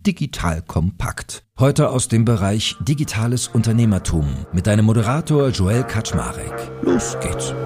Digital Kompakt. Heute aus dem Bereich Digitales Unternehmertum mit deinem Moderator Joel Kaczmarek. Los geht's.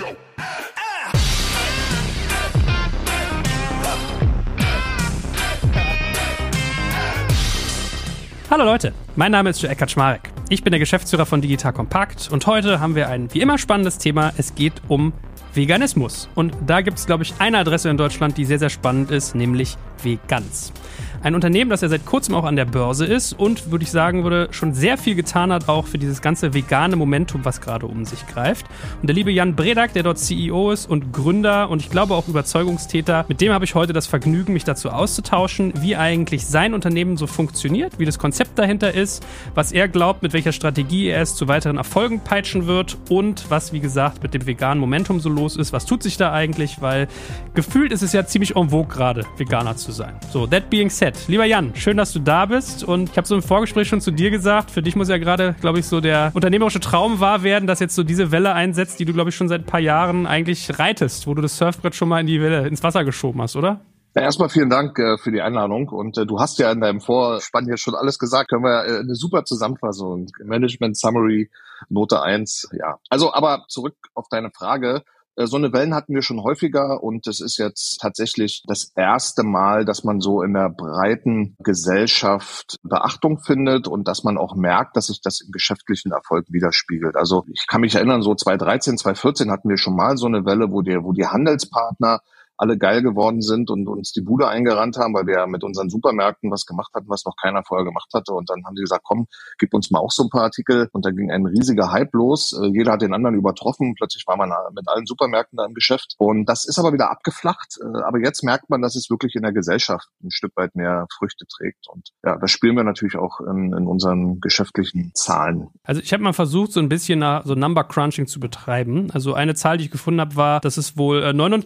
Hallo Leute, mein Name ist Joel Kaczmarek. Ich bin der Geschäftsführer von Digital Kompakt und heute haben wir ein wie immer spannendes Thema. Es geht um Veganismus. Und da gibt es, glaube ich, eine Adresse in Deutschland, die sehr, sehr spannend ist, nämlich Veganz. Ein Unternehmen, das ja seit kurzem auch an der Börse ist und, würde ich sagen, schon sehr viel getan hat, auch für dieses ganze vegane Momentum, was gerade um sich greift. Und der liebe Jan Bredak, der dort CEO ist und Gründer und ich glaube auch Überzeugungstäter, mit dem habe ich heute das Vergnügen, mich dazu auszutauschen, wie eigentlich sein Unternehmen so funktioniert, wie das Konzept dahinter ist, was er glaubt, mit welcher Strategie er es zu weiteren Erfolgen peitschen wird und was, wie gesagt, mit dem veganen Momentum so los ist. Was tut sich da eigentlich? Weil gefühlt ist es ja ziemlich en vogue gerade, Veganer zu sein. So, that being said, lieber Jan, schön, dass du da bist und ich habe so im Vorgespräch schon zu dir gesagt, für dich muss ja gerade, glaube ich, so der unternehmerische Traum wahr werden, dass jetzt so diese Welle einsetzt, die du, glaube ich, schon seit ein paar Jahren eigentlich reitest, wo du das Surfbrett schon mal ins Wasser geschoben hast, oder? Ja, erstmal vielen Dank für die Einladung und du hast ja in deinem Vorspann hier schon alles gesagt, können wir eine super Zusammenfassung, Management Summary, Note 1, ja. Also, aber zurück auf deine Frage. So eine Wellen hatten wir schon häufiger und es ist jetzt tatsächlich das erste Mal, dass man so in der breiten Gesellschaft Beachtung findet und dass man auch merkt, dass sich das im geschäftlichen Erfolg widerspiegelt. Also ich kann mich erinnern, so 2013, 2014 hatten wir schon mal so eine Welle, wo die Handelspartner alle geil geworden sind und uns die Bude eingerannt haben, weil wir ja mit unseren Supermärkten was gemacht hatten, was noch keiner vorher gemacht hatte. Und dann haben die gesagt, komm, gib uns mal auch so ein paar Artikel. Und dann ging ein riesiger Hype los. Jeder hat den anderen übertroffen. Plötzlich war man mit allen Supermärkten da im Geschäft. Und das ist aber wieder abgeflacht. Aber jetzt merkt man, dass es wirklich in der Gesellschaft ein Stück weit mehr Früchte trägt. Und ja, das spielen wir natürlich auch in unseren geschäftlichen Zahlen. Also ich habe mal versucht, so ein bisschen so Number Crunching zu betreiben. Also eine Zahl, die ich gefunden habe, war, dass es wohl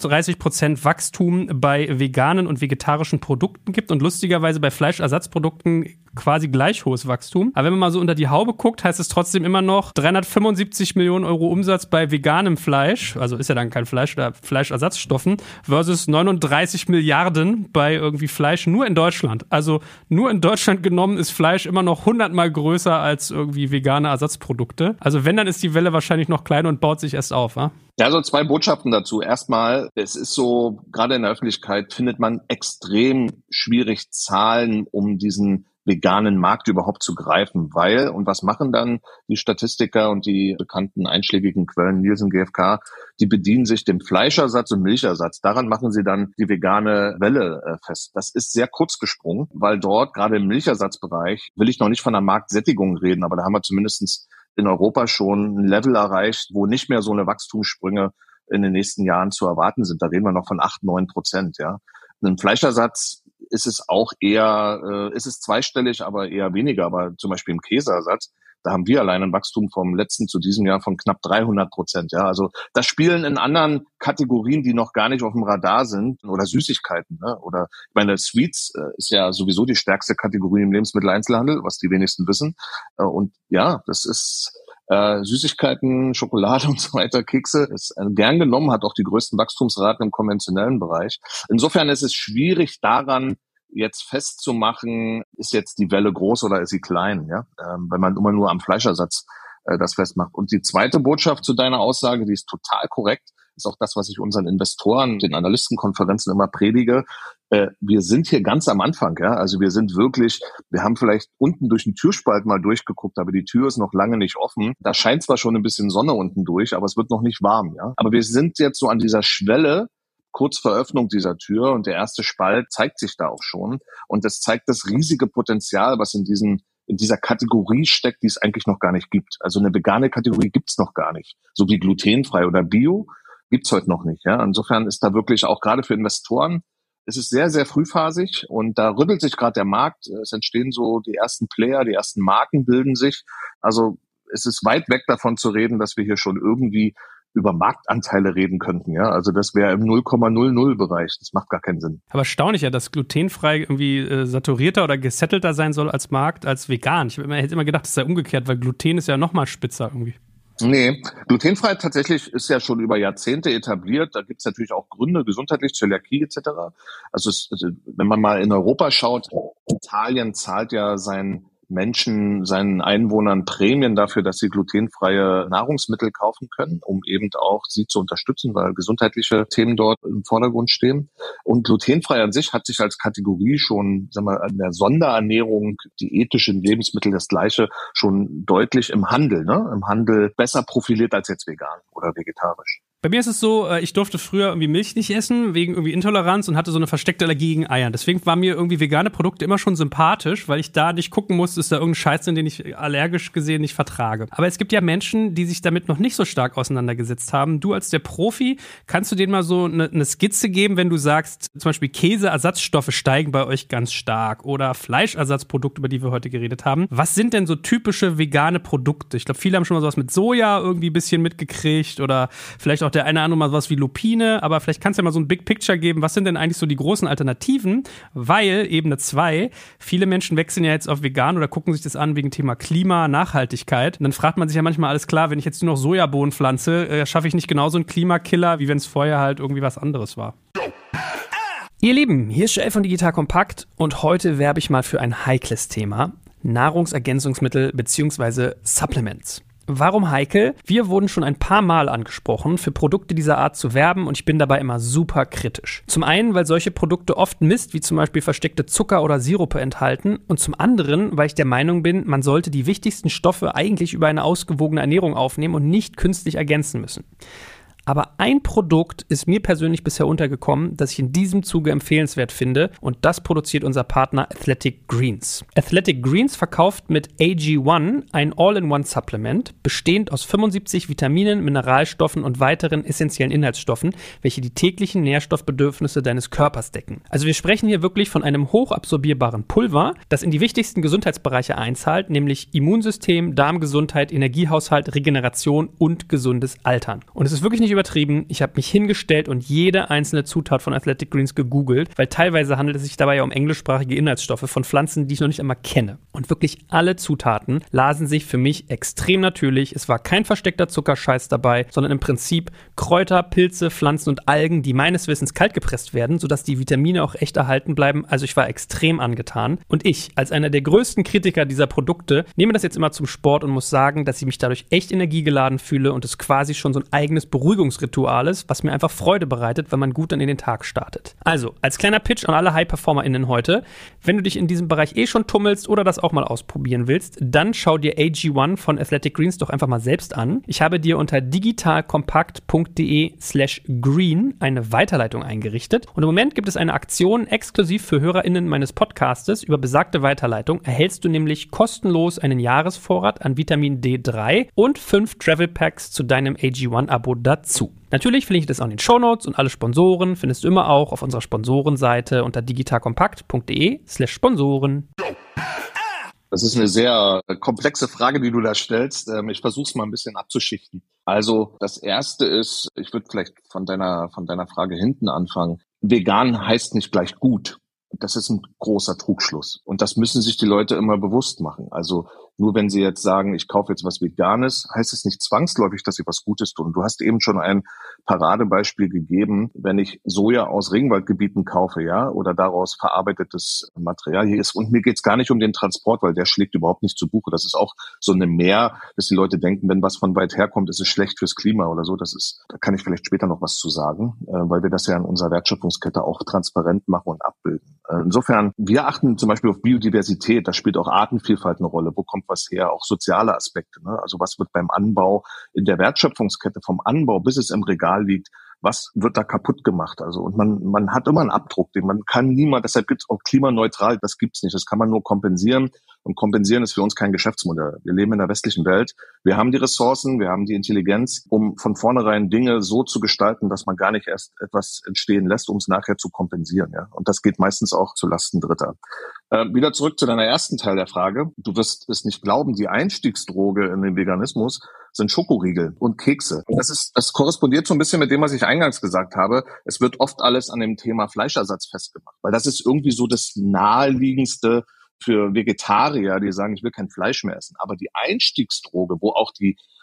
39% Wachstum bei veganen und vegetarischen Produkten gibt und lustigerweise bei Fleischersatzprodukten quasi gleich hohes Wachstum. Aber wenn man mal so unter die Haube guckt, heißt es trotzdem immer noch 375 Millionen Euro Umsatz bei veganem Fleisch, also ist ja dann kein Fleisch oder Fleischersatzstoffen, versus 39 Milliarden bei irgendwie Fleisch nur in Deutschland. Also nur in Deutschland genommen ist Fleisch immer noch 100-mal größer als irgendwie vegane Ersatzprodukte. Also wenn, dann ist die Welle wahrscheinlich noch kleiner und baut sich erst auf, wa? Ja, also zwei Botschaften dazu. Erstmal, es ist so, gerade in der Öffentlichkeit findet man extrem schwierig Zahlen, um diesen veganen Markt überhaupt zu greifen, weil, und was machen dann die Statistiker und die bekannten einschlägigen Quellen, Nielsen, GfK, die bedienen sich dem Fleischersatz und Milchersatz. Daran machen sie dann die vegane Welle fest. Das ist sehr kurz gesprungen, weil dort, gerade im Milchersatzbereich, will ich noch nicht von der Marktsättigung reden, aber da haben wir zumindestens in Europa schon ein Level erreicht, wo nicht mehr so eine Wachstumssprünge in den nächsten Jahren zu erwarten sind. Da reden wir noch von 8-9%, ja. Im Fleischersatz ist es auch eher, ist es zweistellig, aber eher weniger. Aber zum Beispiel im Käseersatz, da haben wir allein ein Wachstum vom letzten zu diesem Jahr von knapp 300%, ja. Also das spielen in anderen Kategorien, die noch gar nicht auf dem Radar sind, oder Süßigkeiten, ne? Oder, ich meine, Sweets ist ja sowieso die stärkste Kategorie im Lebensmitteleinzelhandel, was die wenigsten wissen. Und ja, das ist Süßigkeiten, Schokolade und so weiter, Kekse, ist gern genommen, hat auch die größten Wachstumsraten im konventionellen Bereich. Insofern ist es schwierig daran, jetzt festzumachen, ist jetzt die Welle groß oder ist sie klein, ja, wenn man immer nur am Fleischersatz das festmacht. Und die zweite Botschaft zu deiner Aussage, die ist total korrekt, ist auch das, was ich unseren Investoren, den Analystenkonferenzen immer predige. Wir sind hier ganz am Anfang, ja. Also wir haben vielleicht unten durch den Türspalt mal durchgeguckt, aber die Tür ist noch lange nicht offen. Da scheint zwar schon ein bisschen Sonne unten durch, aber es wird noch nicht warm, ja. Aber wir sind jetzt so an dieser Schwelle, kurz vor Öffnung dieser Tür, und der erste Spalt zeigt sich da auch schon. Und das zeigt das riesige Potenzial, was in dieser Kategorie steckt, die es eigentlich noch gar nicht gibt. Also eine vegane Kategorie gibt's noch gar nicht. So wie glutenfrei oder Bio gibt's heute noch nicht, ja. Insofern ist da wirklich auch gerade für Investoren, es ist sehr, sehr frühphasig und da rüttelt sich gerade der Markt. Es entstehen so die ersten Player, die ersten Marken bilden sich. Also es ist weit weg davon zu reden, dass wir hier schon irgendwie über Marktanteile reden könnten, ja. Also das wäre im 0,00-Bereich. Das macht gar keinen Sinn. Aber erstaunlich ja, dass glutenfrei irgendwie saturierter oder gesettelter sein soll als Markt als vegan. Ich hätte immer gedacht, es sei umgekehrt, weil Gluten ist ja noch mal spitzer irgendwie. Nee, glutenfrei tatsächlich ist ja schon über Jahrzehnte etabliert. Da gibt's natürlich auch Gründe, gesundheitlich, Zöliakie etc. Also wenn man mal in Europa schaut, Italien zahlt ja seinen Menschen, seinen Einwohnern Prämien dafür, dass sie glutenfreie Nahrungsmittel kaufen können, um eben auch sie zu unterstützen, weil gesundheitliche Themen dort im Vordergrund stehen. Und glutenfrei an sich hat sich als Kategorie schon, sagen wir, an der Sonderernährung, diätischen Lebensmittel das Gleiche, schon deutlich im Handel, im Handel besser profiliert als jetzt vegan oder vegetarisch. Bei mir ist es so, ich durfte früher irgendwie Milch nicht essen, wegen irgendwie Intoleranz und hatte so eine versteckte Allergie gegen Eiern. Deswegen war mir irgendwie vegane Produkte immer schon sympathisch, weil ich da nicht gucken musste, ist da irgendein Scheiß drin, den ich allergisch gesehen nicht vertrage. Aber es gibt ja Menschen, die sich damit noch nicht so stark auseinandergesetzt haben. Du als der Profi, kannst du denen mal so eine Skizze geben, wenn du sagst, zum Beispiel Käseersatzstoffe steigen bei euch ganz stark oder Fleischersatzprodukte, über die wir heute geredet haben. Was sind denn so typische vegane Produkte? Ich glaube, viele haben schon mal sowas mit Soja irgendwie ein bisschen mitgekriegt oder vielleicht auch der eine oder andere mal was wie Lupine, aber vielleicht kannst du ja mal so ein Big Picture geben, was sind denn eigentlich so die großen Alternativen, weil Ebene 2, viele Menschen wechseln ja jetzt auf vegan oder gucken sich das an wegen Thema Klima, Nachhaltigkeit und dann fragt man sich ja manchmal, alles klar, wenn ich jetzt nur noch Sojabohnen pflanze, schaffe ich nicht genauso einen Klimakiller, wie wenn es vorher halt irgendwie was anderes war. Ihr Lieben, hier ist Joel von Digital Kompakt und heute werbe ich mal für ein heikles Thema, Nahrungsergänzungsmittel bzw. Supplements. Warum heikel? Wir wurden schon ein paar Mal angesprochen, für Produkte dieser Art zu werben und ich bin dabei immer super kritisch. Zum einen, weil solche Produkte oft Mist wie zum Beispiel versteckte Zucker oder Sirupe enthalten und zum anderen, weil ich der Meinung bin, man sollte die wichtigsten Stoffe eigentlich über eine ausgewogene Ernährung aufnehmen und nicht künstlich ergänzen müssen. Aber ein Produkt ist mir persönlich bisher untergekommen, das ich in diesem Zuge empfehlenswert finde und das produziert unser Partner Athletic Greens. Athletic Greens verkauft mit AG1 ein All-in-One-Supplement, bestehend aus 75 Vitaminen, Mineralstoffen und weiteren essentiellen Inhaltsstoffen, welche die täglichen Nährstoffbedürfnisse deines Körpers decken. Also wir sprechen hier wirklich von einem hochabsorbierbaren Pulver, das in die wichtigsten Gesundheitsbereiche einzahlt, nämlich Immunsystem, Darmgesundheit, Energiehaushalt, Regeneration und gesundes Altern. Und es ist wirklich nicht übertrieben. Ich habe mich hingestellt und jede einzelne Zutat von Athletic Greens gegoogelt, weil teilweise handelt es sich dabei ja um englischsprachige Inhaltsstoffe von Pflanzen, die ich noch nicht einmal kenne. Und wirklich alle Zutaten lasen sich für mich extrem natürlich. Es war kein versteckter Zuckerscheiß dabei, sondern im Prinzip Kräuter, Pilze, Pflanzen und Algen, die meines Wissens kalt gepresst werden, sodass die Vitamine auch echt erhalten bleiben. Also ich war extrem angetan. Und ich, als einer der größten Kritiker dieser Produkte, nehme das jetzt immer zum Sport und muss sagen, dass ich mich dadurch echt energiegeladen fühle und es quasi schon so ein eigenes Beruhigungsritual ist, was mir einfach Freude bereitet, wenn man gut dann in den Tag startet. Also, als kleiner Pitch an alle High-PerformerInnen heute, wenn du dich in diesem Bereich schon tummelst oder das auch mal ausprobieren willst, dann schau dir AG1 von Athletic Greens doch einfach mal selbst an. Ich habe dir unter digitalkompakt.de/green eine Weiterleitung eingerichtet und im Moment gibt es eine Aktion exklusiv für HörerInnen meines Podcastes. Über besagte Weiterleitung erhältst du nämlich kostenlos einen Jahresvorrat an Vitamin D3 und 5 Travel Packs zu deinem AG1-Abo dazu. Natürlich verlinke ich das auch in den Shownotes und alle Sponsoren findest du immer auch auf unserer Sponsorenseite unter digitalkompakt.de/Sponsoren. Das ist eine sehr komplexe Frage, die du da stellst. Ich versuche es mal ein bisschen abzuschichten. Also das Erste ist, ich würde vielleicht von deiner Frage hinten anfangen. Vegan heißt nicht gleich gut. Das ist ein großer Trugschluss. Und das müssen sich die Leute immer bewusst machen. Also nur wenn sie jetzt sagen, ich kaufe jetzt was Veganes, heißt es nicht zwangsläufig, dass sie was Gutes tun. Du hast eben schon ein Paradebeispiel gegeben, wenn ich Soja aus Regenwaldgebieten kaufe, ja, oder daraus verarbeitetes Material hier ist. Und mir geht's gar nicht um den Transport, weil der schlägt überhaupt nicht zu Buche. Das ist auch so eine Mehr, dass die Leute denken, wenn was von weit herkommt, ist es schlecht fürs Klima oder so. Da kann ich vielleicht später noch was zu sagen, weil wir das ja in unserer Wertschöpfungskette auch transparent machen und abbilden. Insofern, wir achten zum Beispiel auf Biodiversität, da spielt auch Artenvielfalt eine Rolle. Wo kommt was her? Auch soziale Aspekte, ne? Also was wird beim Anbau in der Wertschöpfungskette vom Anbau, bis es im Regal liegt, was wird da kaputt gemacht? Also und man hat immer einen Abdruck, den man kann niemand, deshalb gibt es auch klimaneutral, das gibt's nicht, das kann man nur kompensieren. Und kompensieren ist für uns kein Geschäftsmodell. Wir leben in der westlichen Welt. Wir haben die Ressourcen, wir haben die Intelligenz, um von vornherein Dinge so zu gestalten, dass man gar nicht erst etwas entstehen lässt, um es nachher zu kompensieren. Ja? Und das geht meistens auch zu Lasten Dritter. Wieder zurück zu deiner ersten Teil der Frage. Du wirst es nicht glauben, die Einstiegsdroge in den Veganismus sind Schokoriegel und Kekse. Das korrespondiert so ein bisschen mit dem, was ich eingangs gesagt habe. Es wird oft alles an dem Thema Fleischersatz festgemacht, weil das ist irgendwie so das naheliegendste für Vegetarier, die sagen, ich will kein Fleisch mehr essen. Aber die Einstiegsdroge, wo auch die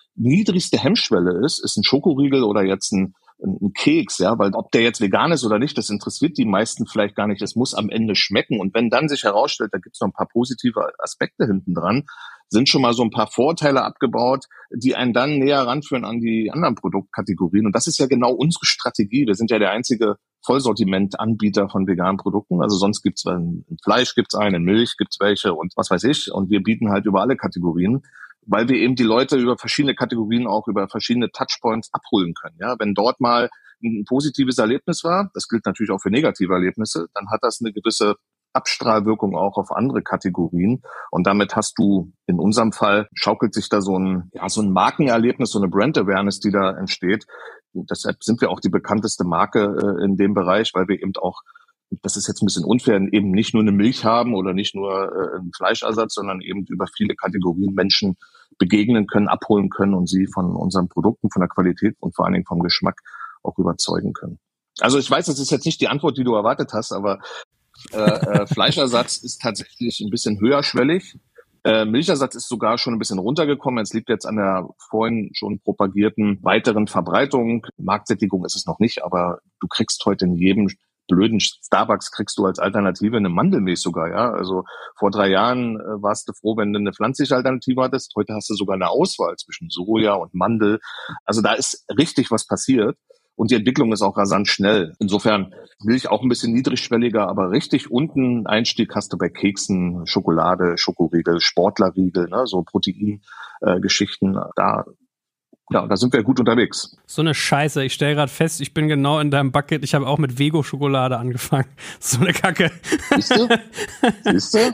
niedrigste Hemmschwelle ist ein Schokoriegel oder jetzt ein Keks, ja, weil ob der jetzt vegan ist oder nicht, das interessiert die meisten vielleicht gar nicht. Es muss am Ende schmecken. Und wenn dann sich herausstellt, da gibt's noch ein paar positive Aspekte hinten dran, sind schon mal so ein paar Vorteile abgebaut, die einen dann näher ranführen an die anderen Produktkategorien. Und das ist ja genau unsere Strategie. Wir sind ja der einzige Vollsortiment-Anbieter von veganen Produkten. Also sonst gibt's in Fleisch gibt's einen, in Milch gibt's welche und was weiß ich. Und wir bieten halt über alle Kategorien, weil wir eben die Leute über verschiedene Kategorien auch über verschiedene Touchpoints abholen können. Ja, wenn dort mal ein positives Erlebnis war, das gilt natürlich auch für negative Erlebnisse, dann hat das eine gewisse Abstrahlwirkung auch auf andere Kategorien. Und damit hast du, in unserem Fall, schaukelt sich da so ein Markenerlebnis, so eine Brand Awareness, die da entsteht. Und deshalb sind wir auch die bekannteste Marke in dem Bereich, weil wir eben auch, das ist jetzt ein bisschen unfair, eben nicht nur eine Milch haben oder nicht nur einen Fleischersatz, sondern eben über viele Kategorien Menschen begegnen können, abholen können und sie von unseren Produkten, von der Qualität und vor allen Dingen vom Geschmack auch überzeugen können. Also ich weiß, das ist jetzt nicht die Antwort, die du erwartet hast, aber Fleischersatz ist tatsächlich ein bisschen höherschwellig. Milchersatz ist sogar schon ein bisschen runtergekommen. Es liegt jetzt an der vorhin schon propagierten weiteren Verbreitung. Marktsättigung ist es noch nicht, aber du kriegst heute in jedem blöden Starbucks kriegst du als Alternative eine Mandelmilch sogar, ja. Also vor 3 Jahren warst du froh, wenn du eine pflanzliche Alternative hattest. Heute hast du sogar eine Auswahl zwischen Soja und Mandel. Also da ist richtig was passiert. Und die Entwicklung ist auch rasant schnell. Insofern Milch auch ein bisschen niedrigschwelliger, aber richtig unten Einstieg hast du bei Keksen, Schokolade, Schokoriegel, Sportlerriegel, ne, so Proteingeschichten. Da sind wir gut unterwegs. So eine Scheiße. Ich stelle gerade fest, ich bin genau in deinem Bucket. Ich habe auch mit Vego-Schokolade angefangen. So eine Kacke. Siehst du?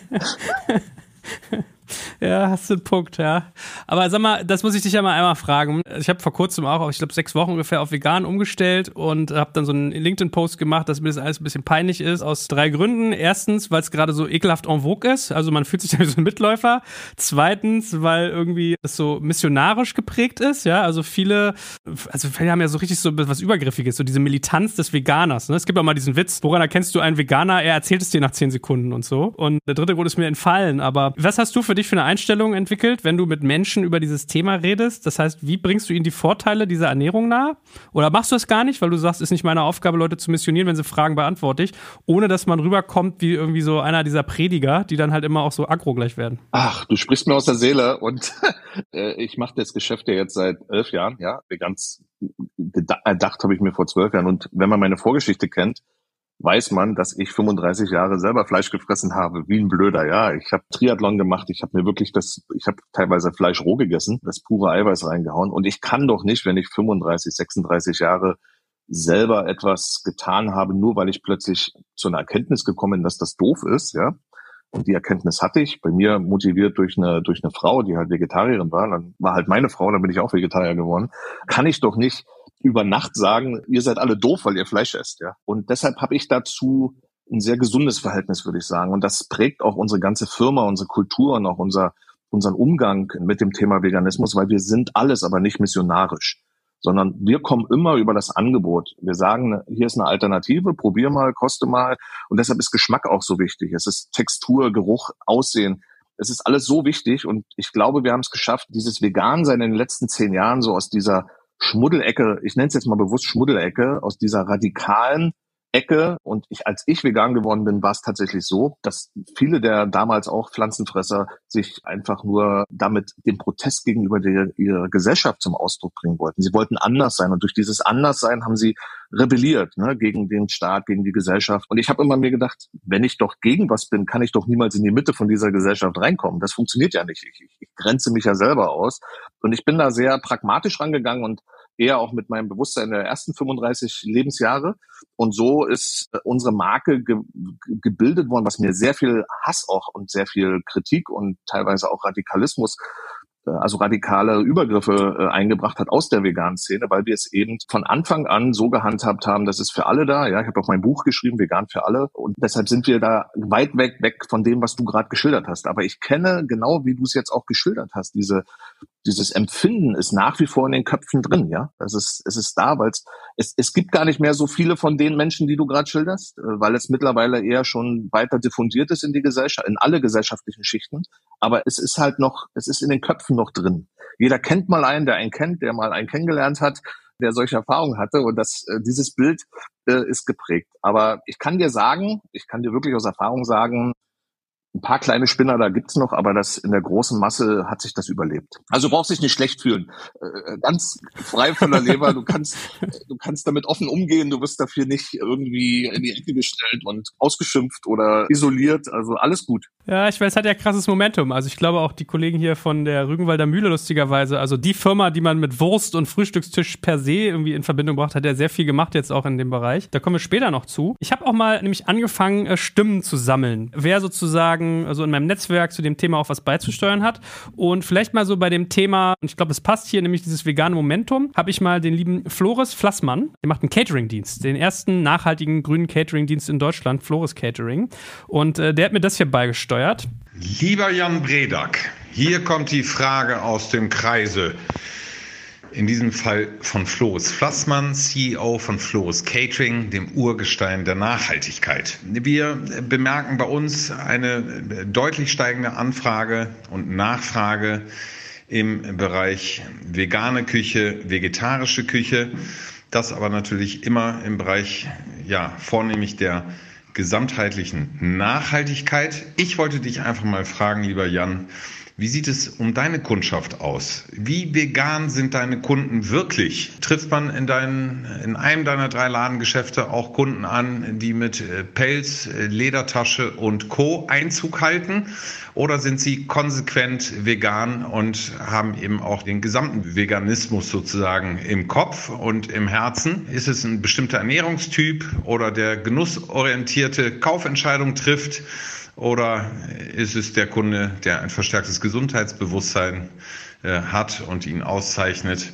Ja, hast du einen Punkt, ja. Aber sag mal, das muss ich dich ja mal einmal fragen. Ich habe vor kurzem auch, ich glaube 6 Wochen ungefähr auf vegan umgestellt und habe dann so einen LinkedIn-Post gemacht, dass mir das alles ein bisschen peinlich ist, aus 3 Gründen. Erstens, weil es gerade so ekelhaft en vogue ist, also man fühlt sich ja wie so ein Mitläufer. Zweitens, weil irgendwie das so missionarisch geprägt ist, ja, also viele haben ja so richtig so was Übergriffiges, so diese Militanz des Veganers, ne? Es gibt auch mal diesen Witz, woran erkennst du einen Veganer? Er erzählt es dir nach 10 Sekunden und so. Und der dritte Grund ist mir entfallen, aber was hast du für dich für eine Einstellung entwickelt, wenn du mit Menschen über dieses Thema redest? Das heißt, wie bringst du ihnen die Vorteile dieser Ernährung nahe? Oder machst du es gar nicht, weil du sagst, ist nicht meine Aufgabe, Leute zu missionieren, wenn sie fragen, beantworte ich, ohne dass man rüberkommt wie irgendwie so einer dieser Prediger, die dann halt immer auch so aggro gleich werden? Ach, du sprichst mir aus der Seele und ich mache das Geschäft ja jetzt seit 11 Jahren, ja, ganz erdacht habe ich mir vor 12 Jahren und wenn man meine Vorgeschichte kennt, weiß man, dass ich 35 Jahre selber Fleisch gefressen habe, wie ein Blöder, ja. Ich habe Triathlon gemacht, ich habe teilweise Fleisch roh gegessen, das pure Eiweiß reingehauen und ich kann doch nicht, wenn ich 35, 36 Jahre selber etwas getan habe, nur weil ich plötzlich zu einer Erkenntnis gekommen bin, dass das doof ist, ja. Und die Erkenntnis hatte ich, bei mir motiviert durch eine Frau, die halt Vegetarierin war, dann war halt meine Frau, dann bin ich auch Vegetarier geworden, kann ich doch nicht über Nacht sagen, ihr seid alle doof, weil ihr Fleisch esst, ja. Und deshalb habe ich dazu ein sehr gesundes Verhältnis, würde ich sagen. Und das prägt auch unsere ganze Firma, unsere Kultur und auch unseren Umgang mit dem Thema Veganismus, weil wir sind alles, aber nicht missionarisch, sondern wir kommen immer über das Angebot. Wir sagen, hier ist eine Alternative, probier mal, koste mal. Und deshalb ist Geschmack auch so wichtig. Es ist Textur, Geruch, Aussehen. Es ist alles so wichtig. Und ich glaube, wir haben es geschafft, dieses Vegan-Sein in den letzten 10 Jahren so aus dieser Schmuddelecke, ich nenne es jetzt mal bewusst Schmuddelecke, aus dieser radikalen Ecke. Und als ich vegan geworden bin, war es tatsächlich so, dass viele der damals auch Pflanzenfresser sich einfach nur damit den Protest gegenüber ihrer Gesellschaft zum Ausdruck bringen wollten. Sie wollten anders sein und durch dieses Anderssein haben sie rebelliert, ne, gegen den Staat, gegen die Gesellschaft. Und ich habe immer mir gedacht, wenn ich doch gegen was bin, kann ich doch niemals in die Mitte von dieser Gesellschaft reinkommen. Das funktioniert ja nicht. Ich grenze mich ja selber aus. Und ich bin da sehr pragmatisch rangegangen und eher auch mit meinem Bewusstsein der ersten 35 Lebensjahre. Und so ist unsere Marke gebildet worden, was mir sehr viel Hass auch und sehr viel Kritik und teilweise auch Radikalismus, also radikale Übergriffe eingebracht hat aus der veganen Szene, weil wir es eben von Anfang an so gehandhabt haben, dass es für alle da, ja, ich habe auch mein Buch geschrieben, Vegan für alle, und deshalb sind wir da weit weg von dem, was du gerade geschildert hast. Aber ich kenne genau, wie du es jetzt auch geschildert hast, dieses Empfinden ist nach wie vor in den Köpfen drin, ja. Es ist da, weil es gibt gar nicht mehr so viele von den Menschen, die du gerade schilderst, weil es mittlerweile eher schon weiter diffundiert ist in die Gesellschaft, in alle gesellschaftlichen Schichten. Aber es ist in den Köpfen noch drin. Jeder kennt mal einen, der einen kennt, der mal einen kennengelernt hat, der solche Erfahrungen hatte, und dieses Bild ist geprägt. Aber ich kann dir wirklich aus Erfahrung sagen, ein paar kleine Spinner, da gibt's noch, aber das in der großen Masse hat sich das überlebt. Also du brauchst dich nicht schlecht fühlen. Ganz frei von der Leber. Du kannst damit offen umgehen. Du wirst dafür nicht irgendwie in die Ecke gestellt und ausgeschimpft oder isoliert. Also alles gut. Ja, ich weiß, es hat ja krasses Momentum. Also ich glaube auch die Kollegen hier von der Rügenwalder Mühle lustigerweise, also die Firma, die man mit Wurst und Frühstückstisch per se irgendwie in Verbindung bracht, hat ja sehr viel gemacht jetzt auch in dem Bereich. Da kommen wir später noch zu. Ich habe auch mal nämlich angefangen, Stimmen zu sammeln. Wer sozusagen also in meinem Netzwerk zu dem Thema auch was beizusteuern hat. Und vielleicht mal so bei dem Thema, und ich glaube, es passt hier, nämlich dieses vegane Momentum, habe ich mal den lieben Floris Flassmann, der macht einen Catering-Dienst, den ersten nachhaltigen grünen Catering-Dienst in Deutschland, Floris Catering. Und der hat mir das hier beigesteuert. Lieber Jan Bredak, hier kommt die Frage aus dem Kreise. In diesem Fall von Floris Flassmann, CEO von Floris Catering, dem Urgestein der Nachhaltigkeit. Wir bemerken bei uns eine deutlich steigende Anfrage und Nachfrage im Bereich vegane Küche, vegetarische Küche. Das aber natürlich immer im Bereich, vornehmlich der gesamtheitlichen Nachhaltigkeit. Ich wollte dich einfach mal fragen, lieber Jan, wie sieht es um deine Kundschaft aus? Wie vegan sind deine Kunden wirklich? Trifft man in einem deiner 3 Ladengeschäfte auch Kunden an, die mit Pelz, Ledertasche und Co. Einzug halten? Oder sind sie konsequent vegan und haben eben auch den gesamten Veganismus sozusagen im Kopf und im Herzen? Ist es ein bestimmter Ernährungstyp oder der genussorientierte Kaufentscheidung trifft? Oder ist es der Kunde, der ein verstärktes Gesundheitsbewusstsein hat und ihn auszeichnet?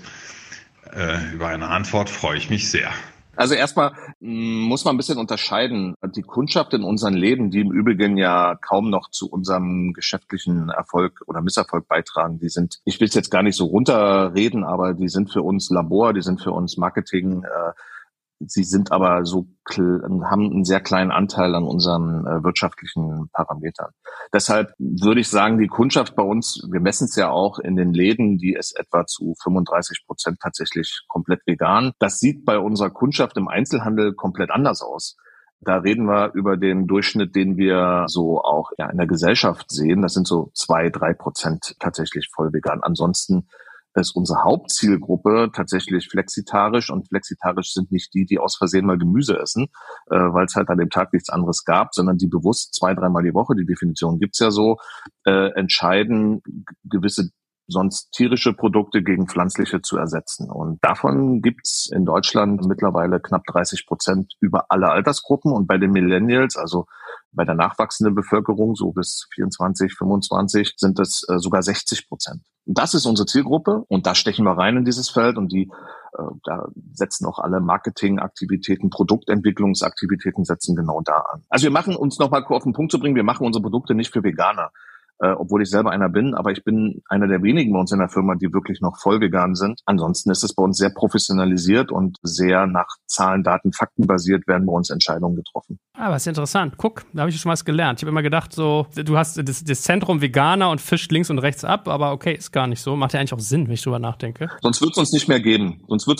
Über eine Antwort freue ich mich sehr. Also erstmal muss man ein bisschen unterscheiden. Die Kundschaft in unseren Läden, die im Übrigen ja kaum noch zu unserem geschäftlichen Erfolg oder Misserfolg beitragen, ich will es jetzt gar nicht so runterreden, aber die sind für uns Labor, die sind für uns Marketing. Sie sind aber haben einen sehr kleinen Anteil an unseren wirtschaftlichen Parametern. Deshalb würde ich sagen, die Kundschaft bei uns, wir messen es ja auch in den Läden, die ist etwa zu 35% tatsächlich komplett vegan. Das sieht bei unserer Kundschaft im Einzelhandel komplett anders aus. Da reden wir über den Durchschnitt, den wir so auch in der Gesellschaft sehen. Das sind so 2-3% tatsächlich voll vegan. Ansonsten ist unsere Hauptzielgruppe tatsächlich flexitarisch, und flexitarisch sind nicht die aus Versehen mal Gemüse essen, weil es halt an dem Tag nichts anderes gab, sondern die bewusst 2-3 Mal die Woche, die Definition gibt's ja so, entscheiden, gewisse sonst tierische Produkte gegen pflanzliche zu ersetzen. Und davon gibt's in Deutschland mittlerweile knapp 30% über alle Altersgruppen, und bei den Millennials, also bei der nachwachsenden Bevölkerung, so bis 24, 25, sind es sogar 60%. Und das ist unsere Zielgruppe, und da stechen wir rein in dieses Feld, und da setzen auch alle Marketingaktivitäten, Produktentwicklungsaktivitäten setzen genau da an. Also wir machen uns nochmal auf den Punkt zu bringen, wir machen unsere Produkte nicht für Veganer. Obwohl ich selber einer bin, aber ich bin einer der wenigen bei uns in der Firma, die wirklich noch voll vegan sind. Ansonsten ist es bei uns sehr professionalisiert und sehr nach Zahlen, Daten, Fakten basiert werden bei uns Entscheidungen getroffen. Aber ist interessant. Guck, da habe ich schon was gelernt. Ich habe immer gedacht, so, du hast das Zentrum Veganer und fischt links und rechts ab, aber okay, ist gar nicht so. Macht ja eigentlich auch Sinn, wenn ich drüber nachdenke. Sonst wird es uns nicht mehr geben.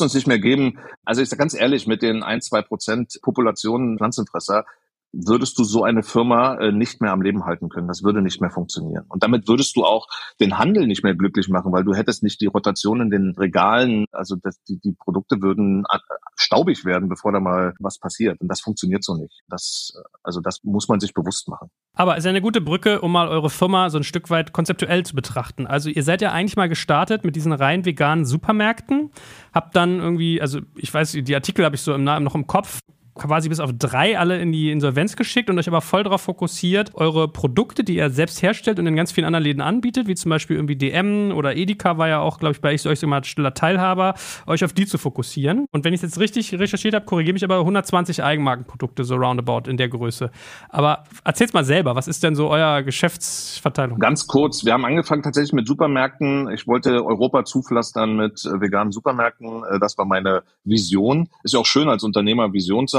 Also ich sage ganz ehrlich, mit den 1-2% Populationen Pflanzenfresser würdest du so eine Firma nicht mehr am Leben halten können. Das würde nicht mehr funktionieren. Und damit würdest du auch den Handel nicht mehr glücklich machen, weil du hättest nicht die Rotation in den Regalen, also die Produkte würden staubig werden, bevor da mal was passiert. Und das funktioniert so nicht. Das muss man sich bewusst machen. Aber es ist eine gute Brücke, um mal eure Firma so ein Stück weit konzeptuell zu betrachten. Also ihr seid ja eigentlich mal gestartet mit diesen rein veganen Supermärkten, habt dann irgendwie, also ich weiß, die Artikel habe ich so noch im Kopf, quasi bis auf 3 alle in die Insolvenz geschickt und euch aber voll darauf fokussiert, eure Produkte, die ihr selbst herstellt und in ganz vielen anderen Läden anbietet, wie zum Beispiel irgendwie DM oder Edeka war ja auch, glaube ich, bei euch immer stiller Teilhaber, euch auf die zu fokussieren. Und wenn ich es jetzt richtig recherchiert habe, korrigiere mich, aber 120 Eigenmarkenprodukte so roundabout in der Größe. Aber erzähl's mal selber, was ist denn so euer Geschäftsverteilung? Ganz kurz, wir haben angefangen tatsächlich mit Supermärkten. Ich wollte Europa zupflastern mit veganen Supermärkten. Das war meine Vision. Ist ja auch schön, als Unternehmer Vision zu haben.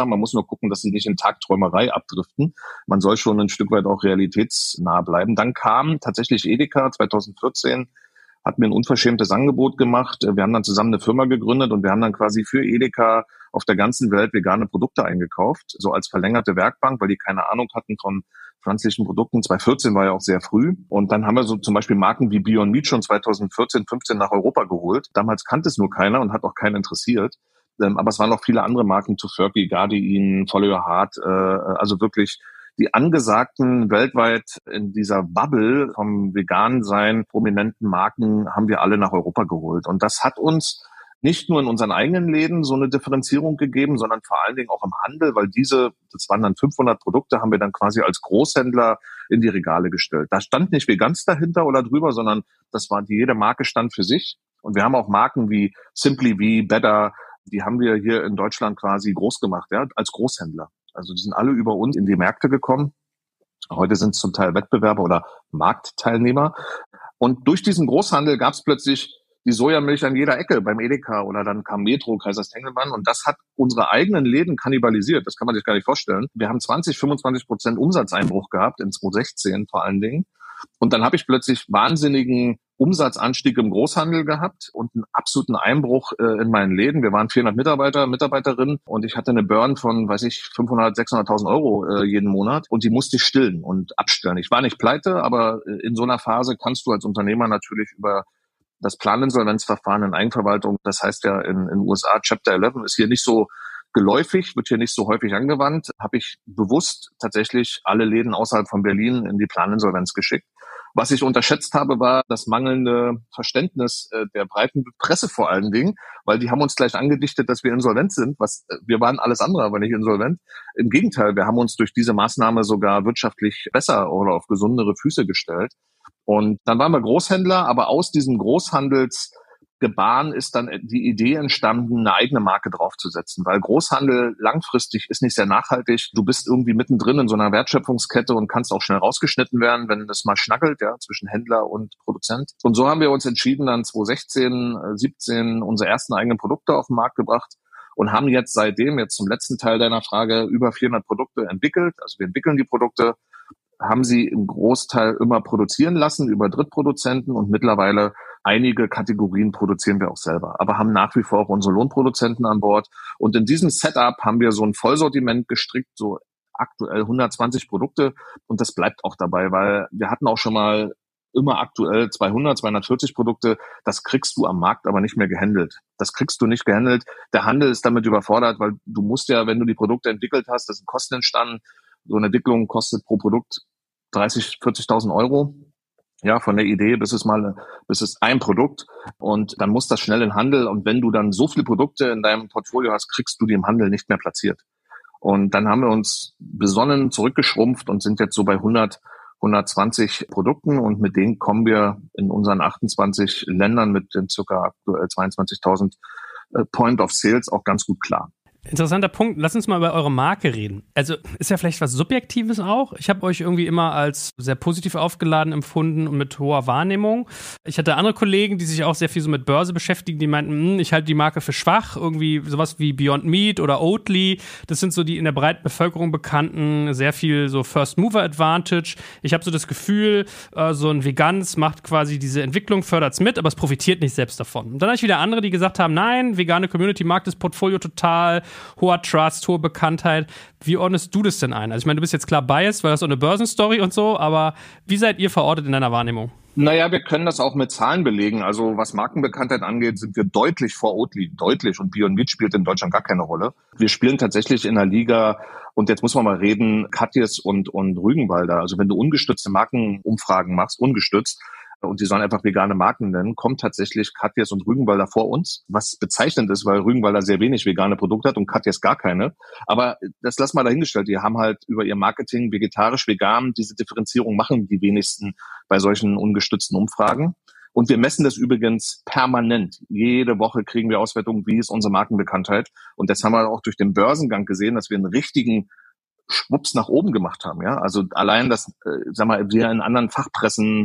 haben. Man muss nur gucken, dass sie nicht in Tagträumerei abdriften. Man soll schon ein Stück weit auch realitätsnah bleiben. Dann kam tatsächlich Edeka 2014, hat mir ein unverschämtes Angebot gemacht. Wir haben dann zusammen eine Firma gegründet und wir haben dann quasi für Edeka auf der ganzen Welt vegane Produkte eingekauft, so als verlängerte Werkbank, weil die keine Ahnung hatten von pflanzlichen Produkten. 2014 war ja auch sehr früh. Und dann haben wir so zum Beispiel Marken wie Beyond Meat schon 2014, 15 nach Europa geholt. Damals kannte es nur keiner und hat auch keinen interessiert. Aber es waren noch viele andere Marken, Tofurky, Gardein, Follow Your Heart, also wirklich die angesagten weltweit in dieser Bubble vom veganen Sein prominenten Marken haben wir alle nach Europa geholt. Und das hat uns nicht nur in unseren eigenen Läden so eine Differenzierung gegeben, sondern vor allen Dingen auch im Handel, weil das waren dann 500 Produkte, haben wir dann quasi als Großhändler in die Regale gestellt. Da stand nicht Veganz dahinter oder drüber, sondern jede Marke stand für sich. Und wir haben auch Marken wie Simply V, Better, die haben wir hier in Deutschland quasi groß gemacht, ja, als Großhändler. Also die sind alle über uns in die Märkte gekommen. Heute sind es zum Teil Wettbewerber oder Marktteilnehmer. Und durch diesen Großhandel gab es plötzlich die Sojamilch an jeder Ecke beim Edeka oder dann kam Metro, Kaisers Tengelmann und das hat unsere eigenen Läden kannibalisiert. Das kann man sich gar nicht vorstellen. Wir haben 20-25% Umsatzeinbruch gehabt in 2016 vor allen Dingen. Und dann habe ich plötzlich wahnsinnigen Umsatzanstieg im Großhandel gehabt und einen absoluten Einbruch in meinen Läden. Wir waren 400 Mitarbeiterinnen und ich hatte eine Burn von, 500, 600.000 Euro jeden Monat und die musste ich stillen und abstellen. Ich war nicht pleite, aber in so einer Phase kannst du als Unternehmer natürlich über das Planinsolvenzverfahren in Eigenverwaltung, das heißt ja in den USA Chapter 11, ist hier nicht so geläufig, wird hier nicht so häufig angewandt, habe ich bewusst tatsächlich alle Läden außerhalb von Berlin in die Planinsolvenz geschickt. Was ich unterschätzt habe, war das mangelnde Verständnis der breiten Presse vor allen Dingen, weil die haben uns gleich angedichtet, dass wir insolvent sind. Wir waren alles andere, aber nicht insolvent. Im Gegenteil, wir haben uns durch diese Maßnahme sogar wirtschaftlich besser oder auf gesundere Füße gestellt. Und dann waren wir Großhändler, aber aus diesem Großhandelsgebaren ist dann die Idee entstanden, eine eigene Marke draufzusetzen, weil Großhandel langfristig ist nicht sehr nachhaltig. Du bist irgendwie mittendrin in so einer Wertschöpfungskette und kannst auch schnell rausgeschnitten werden, wenn das mal schnackelt, ja, zwischen Händler und Produzent. Und so haben wir uns entschieden, dann 2016, 17 unsere ersten eigenen Produkte auf den Markt gebracht und haben jetzt zum letzten Teil deiner Frage, über 400 Produkte entwickelt. Also wir entwickeln die Produkte, haben sie im Großteil immer produzieren lassen über Drittproduzenten und mittlerweile einige Kategorien produzieren wir auch selber, aber haben nach wie vor auch unsere Lohnproduzenten an Bord. Und in diesem Setup haben wir so ein Vollsortiment gestrickt, so aktuell 120 Produkte und das bleibt auch dabei, weil wir hatten auch schon mal immer aktuell 200, 240 Produkte. Das kriegst du am Markt aber nicht mehr gehandelt. Das kriegst du nicht gehandelt. Der Handel ist damit überfordert, weil du musst ja, wenn du die Produkte entwickelt hast, das sind Kosten entstanden. So eine Entwicklung kostet pro Produkt 30.000, 40.000 Euro. Ja, von der Idee bis es ein Produkt. Und dann muss das schnell in Handel. Und wenn du dann so viele Produkte in deinem Portfolio hast, kriegst du die im Handel nicht mehr platziert. Und dann haben wir uns besonnen, zurückgeschrumpft und sind jetzt so bei 120 Produkten. Und mit denen kommen wir in unseren 28 Ländern mit den circa aktuell 22.000 Point of Sales auch ganz gut klar. Interessanter Punkt. Lass uns mal über eure Marke reden. Also ist ja vielleicht was Subjektives auch. Ich habe euch irgendwie immer als sehr positiv aufgeladen empfunden und mit hoher Wahrnehmung. Ich hatte andere Kollegen, die sich auch sehr viel so mit Börse beschäftigen, die meinten, ich halte die Marke für schwach. Irgendwie sowas wie Beyond Meat oder Oatly. Das sind so die in der breiten Bevölkerung bekannten, sehr viel so First Mover Advantage. Ich habe so das Gefühl, so ein Veganz macht quasi diese Entwicklung, fördert's mit, aber es profitiert nicht selbst davon. Und dann habe ich wieder andere, die gesagt haben, nein, vegane Community mag das Portfolio total, hoher Trust, hohe Bekanntheit. Wie ordnest du das denn ein? Also ich meine, du bist jetzt klar biased, weil das so eine Börsenstory und so, aber wie seid ihr verortet in deiner Wahrnehmung? Naja, wir können das auch mit Zahlen belegen. Also was Markenbekanntheit angeht, sind wir deutlich vor Oatly, deutlich. Und Beyond Meat spielt in Deutschland gar keine Rolle. Wir spielen tatsächlich in der Liga, und jetzt muss man mal reden, Katjes und Rügenwalder. Also wenn du ungestützte Markenumfragen machst, ungestützt, und die sollen einfach vegane Marken nennen, kommt tatsächlich Katjes und Rügenwalder vor uns, was bezeichnend ist, weil Rügenwalder sehr wenig vegane Produkte hat und Katjes gar keine. Aber das lass mal dahingestellt. Die haben halt über ihr Marketing vegetarisch, vegan, diese Differenzierung machen die wenigsten bei solchen ungestützten Umfragen. Und wir messen das übrigens permanent. Jede Woche kriegen wir Auswertungen, wie ist unsere Markenbekanntheit. Und das haben wir auch durch den Börsengang gesehen, dass wir einen richtigen Schwupps nach oben gemacht haben. Ja, also allein, dass, wir in anderen Fachpressen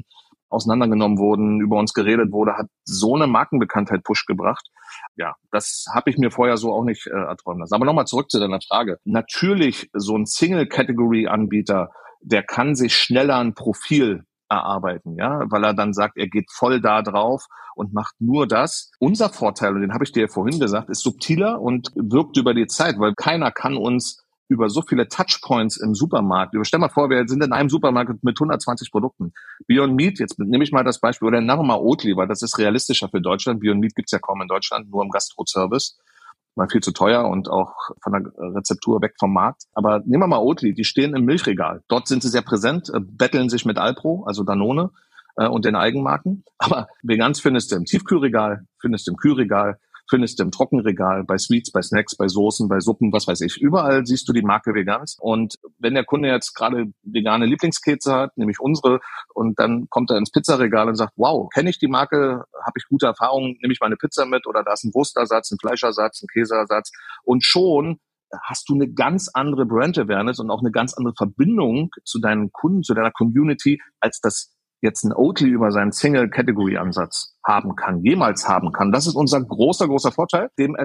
auseinandergenommen wurden, über uns geredet wurde, hat so eine Markenbekanntheit Push gebracht. Ja, das habe ich mir vorher so auch nicht erträumen lassen. Aber nochmal zurück zu deiner Frage. Natürlich, so ein Single-Category-Anbieter, der kann sich schneller ein Profil erarbeiten, ja, weil er dann sagt, er geht voll da drauf und macht nur das. Unser Vorteil, und den habe ich dir vorhin gesagt, ist subtiler und wirkt über die Zeit, weil keiner kann uns über so viele Touchpoints im Supermarkt. Stell mal vor, wir sind in einem Supermarkt mit 120 Produkten. Beyond Meat, jetzt nehme ich mal das Beispiel, oder nehmen wir mal Oatly, weil das ist realistischer für Deutschland. Beyond Meat gibt's ja kaum in Deutschland, nur im Gastroservice. War viel zu teuer und auch von der Rezeptur weg vom Markt. Aber nehmen wir mal Oatly, die stehen im Milchregal. Dort sind sie sehr präsent, betteln sich mit Alpro, also Danone und den Eigenmarken. Aber Vegans findest du im Tiefkühlregal, findest du im Kühlregal, findest du im Trockenregal, bei Sweets, bei Snacks, bei Soßen, bei Suppen, was weiß ich. Überall siehst du die Marke Vegans. Und wenn der Kunde jetzt gerade vegane Lieblingskekse hat, nämlich unsere, und dann kommt er ins Pizzaregal und sagt, wow, kenne ich die Marke, habe ich gute Erfahrungen, nehme ich meine Pizza mit oder da ist ein Wurstersatz, ein Fleischersatz, ein Käseersatz. Und schon hast du eine ganz andere Brand Awareness und auch eine ganz andere Verbindung zu deinen Kunden, zu deiner Community, als das jetzt ein Oatly über seinen Single-Category-Ansatz jemals haben kann. Das ist unser großer Vorteil.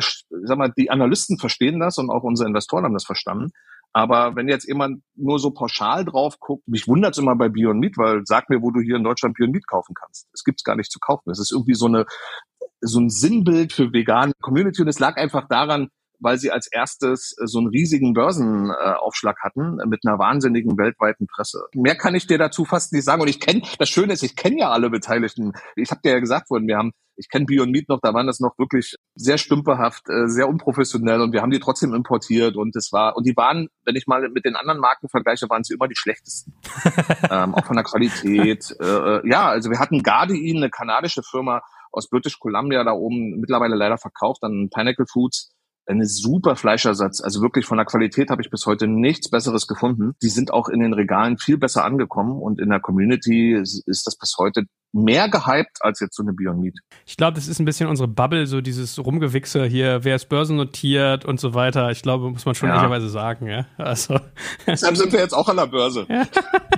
Die Analysten verstehen das und auch unsere Investoren haben das verstanden. Aber wenn jetzt jemand nur so pauschal drauf guckt, mich wundert's immer bei Beyond Meat, weil sag mir, wo du hier in Deutschland Beyond Meat kaufen kannst. Es gibt's gar nicht zu kaufen. Es ist irgendwie so ein Sinnbild für vegane Community und es lag einfach daran, weil sie als erstes so einen riesigen Börsenaufschlag hatten mit einer wahnsinnigen weltweiten Presse. Mehr kann ich dir dazu fast nicht sagen. Und das Schöne ist, ich kenne ja alle Beteiligten. Ich habe dir ja gesagt vorhin, ich kenne Beyond Meat noch, da waren das noch wirklich sehr stümperhaft, sehr unprofessionell und wir haben die trotzdem importiert und die waren, wenn ich mal mit den anderen Marken vergleiche, waren sie immer die schlechtesten. Auch von der Qualität. Also wir hatten Gardein, eine kanadische Firma aus British Columbia da oben, mittlerweile leider verkauft an Pinnacle Foods. Eine super Fleischersatz, also wirklich von der Qualität habe ich bis heute nichts Besseres gefunden. Die sind auch in den Regalen viel besser angekommen und in der Community ist das bis heute mehr gehypt als jetzt so eine Beyond Meat. Ich glaube, das ist ein bisschen unsere Bubble, so dieses Rumgewichse hier, wer ist börsennotiert und so weiter. Ich glaube, muss man schon ehrlicherweise sagen, ja. Also. Deshalb sind wir jetzt auch an der Börse. Ja.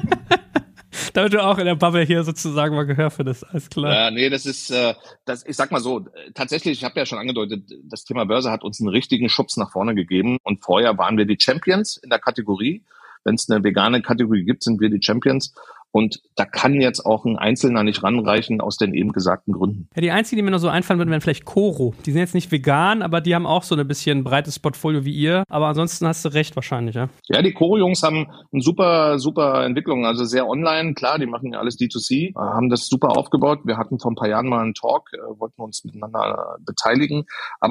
Damit du auch in der Bubble hier sozusagen mal Gehör findest, alles klar. Ja, nee, ich sag mal so, tatsächlich, ich habe ja schon angedeutet, das Thema Börse hat uns einen richtigen Schubs nach vorne gegeben und vorher waren wir die Champions in der Kategorie. Wenn es eine vegane Kategorie gibt, sind wir die Champions. Und da kann jetzt auch ein Einzelner nicht ranreichen aus den eben gesagten Gründen. Ja, die einzigen, die mir noch so einfallen würden, wären vielleicht Koro. Die sind jetzt nicht vegan, aber die haben auch so ein bisschen breites Portfolio wie ihr. Aber ansonsten hast du recht wahrscheinlich, ja? Ja, die Koro-Jungs haben eine super Entwicklung. Also sehr online, klar, die machen ja alles D2C, haben das super aufgebaut. Wir hatten vor ein paar Jahren mal einen Talk, wollten uns miteinander beteiligen. Aber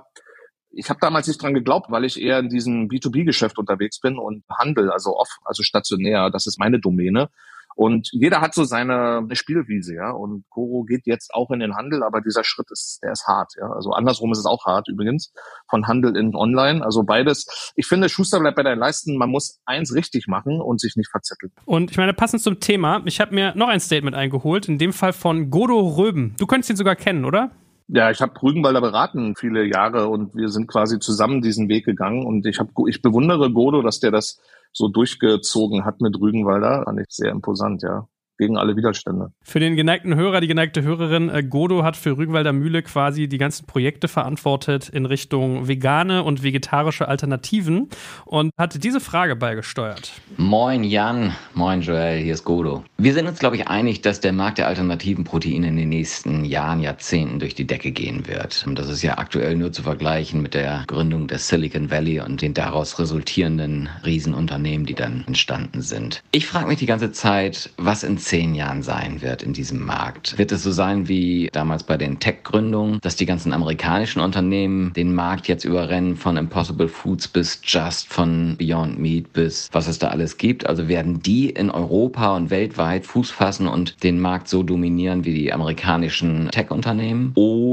ich habe damals nicht dran geglaubt, weil ich eher in diesem B2B-Geschäft unterwegs bin und Handel, also stationär, das ist meine Domäne. Und jeder hat so seine Spielwiese, ja. Und Koro geht jetzt auch in den Handel, aber dieser Schritt der ist hart, ja. Also andersrum ist es auch hart übrigens, von Handel in Online. Also beides. Ich finde, Schuster bleibt bei deinen Leisten. Man muss eins richtig machen und sich nicht verzetteln. Und ich meine, passend zum Thema, ich habe mir noch ein Statement eingeholt, in dem Fall von Godo Röben. Du könntest ihn sogar kennen, oder? Ja, ich habe Rügenwalder beraten viele Jahre und wir sind quasi zusammen diesen Weg gegangen und ich bewundere Godo, dass der das so durchgezogen hat mit Rügenwalder. Fand ich sehr imposant, ja. Gegen alle Widerstände. Für den geneigten Hörer, die geneigte Hörerin, Godo hat für Rügenwalder Mühle quasi die ganzen Projekte verantwortet in Richtung vegane und vegetarische Alternativen und hat diese Frage beigesteuert. Moin Jan, moin Joel, hier ist Godo. Wir sind uns, glaube ich, einig, dass der Markt der alternativen Proteine in den nächsten Jahren, Jahrzehnten durch die Decke gehen wird. Und das ist ja aktuell nur zu vergleichen mit der Gründung des Silicon Valley und den daraus resultierenden Riesenunternehmen, die dann entstanden sind. Ich frage mich die ganze Zeit, was in 10 Jahren sein wird in diesem Markt. Wird es so sein wie damals bei den Tech-Gründungen, dass die ganzen amerikanischen Unternehmen den Markt jetzt überrennen, von Impossible Foods bis Just, von Beyond Meat bis was es da alles gibt? Also werden die in Europa und weltweit Fuß fassen und den Markt so dominieren wie die amerikanischen Tech-Unternehmen?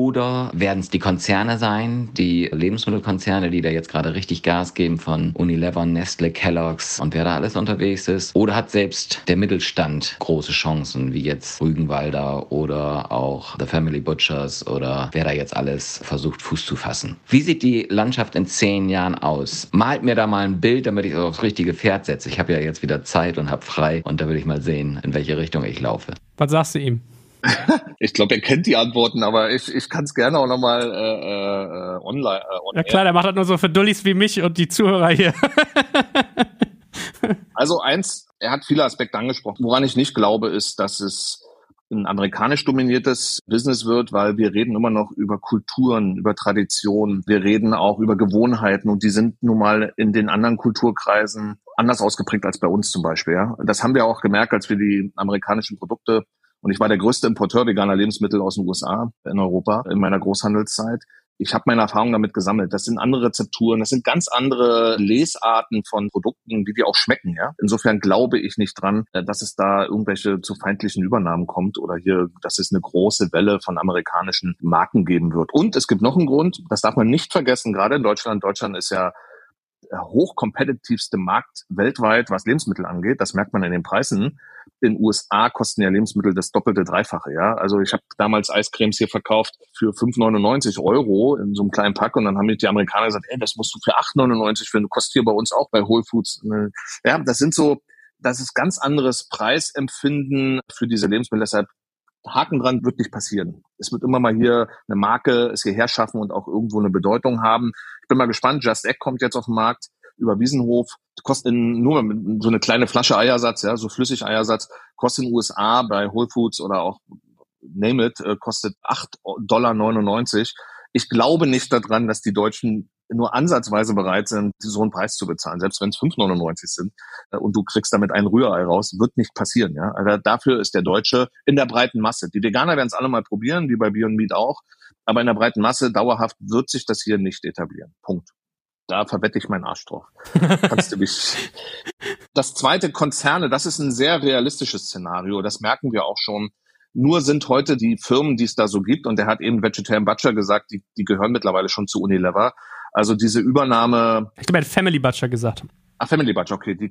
Oder werden es die Konzerne sein, die Lebensmittelkonzerne, die da jetzt gerade richtig Gas geben, von Unilever, Nestle, Kellogg's und wer da alles unterwegs ist? Oder hat selbst der Mittelstand große Chancen, wie jetzt Rügenwalder oder auch The Family Butchers oder wer da jetzt alles versucht, Fuß zu fassen? Wie sieht die Landschaft in 10 Jahren aus? Malt mir da mal ein Bild, damit ich es aufs richtige Pferd setze. Ich habe ja jetzt wieder Zeit und habe frei und da will ich mal sehen, in welche Richtung ich laufe. Was sagst du ihm? Ich glaube, er kennt die Antworten, aber ich kann es gerne auch nochmal online. Ja klar, der macht das nur so für Dullis wie mich und die Zuhörer hier. Also er hat viele Aspekte angesprochen. Woran ich nicht glaube, ist, dass es ein amerikanisch dominiertes Business wird, weil wir reden immer noch über Kulturen, über Traditionen. Wir reden auch über Gewohnheiten und die sind nun mal in den anderen Kulturkreisen anders ausgeprägt als bei uns zum Beispiel. Ja? Das haben wir auch gemerkt, als wir die amerikanischen Produkte, und ich war der größte Importeur veganer Lebensmittel aus den USA in Europa in meiner Großhandelszeit. Ich habe meine Erfahrungen damit gesammelt. Das sind andere Rezepturen, das sind ganz andere Lesarten von Produkten, wie die auch schmecken. Ja? Insofern glaube ich nicht dran, dass es da irgendwelche zu feindlichen Übernahmen kommt oder hier, dass es eine große Welle von amerikanischen Marken geben wird. Und es gibt noch einen Grund, das darf man nicht vergessen, gerade in Deutschland. Deutschland ist ja der hochkompetitivste Markt weltweit, was Lebensmittel angeht. Das merkt man in den Preisen. In den USA kosten ja Lebensmittel das Doppelte, Dreifache. Ja, also ich habe damals Eiscremes hier verkauft für 5,99 € in so einem kleinen Pack und dann haben mir die Amerikaner gesagt, das musst du für 8,99 für, du kostet hier bei uns auch bei Whole Foods. Ja, das ist ganz anderes Preisempfinden für diese Lebensmittel. Deshalb Haken dran, wird nicht passieren. Es wird immer mal hier eine Marke es hierher schaffen und auch irgendwo eine Bedeutung haben. Ich bin mal gespannt. Just Egg kommt jetzt auf den Markt über Wiesenhof. Kostet nur so eine kleine Flasche Eiersatz, ja, so Flüssigeiersatz, kostet in den USA bei Whole Foods oder auch Name It, kostet $8,99. Ich glaube nicht daran, dass die Deutschen nur ansatzweise bereit sind, so einen Preis zu bezahlen, selbst wenn es 5,99 sind und du kriegst damit ein Rührei raus, wird nicht passieren. Ja, also dafür ist der Deutsche in der breiten Masse. Die Veganer werden es alle mal probieren, wie bei Beyond Meat auch, aber in der breiten Masse dauerhaft wird sich das hier nicht etablieren. Punkt. Da verwette ich meinen Arsch drauf. Kannst du mich. Das zweite, Konzerne, das ist ein sehr realistisches Szenario. Das merken wir auch schon. Nur sind heute die Firmen, die es da so gibt, und der hat eben Vegetarian Butcher gesagt, die gehören mittlerweile schon zu Unilever. Also diese Übernahme. Ich glaube, er hat Family Butcher gesagt. Family Butcher, okay, die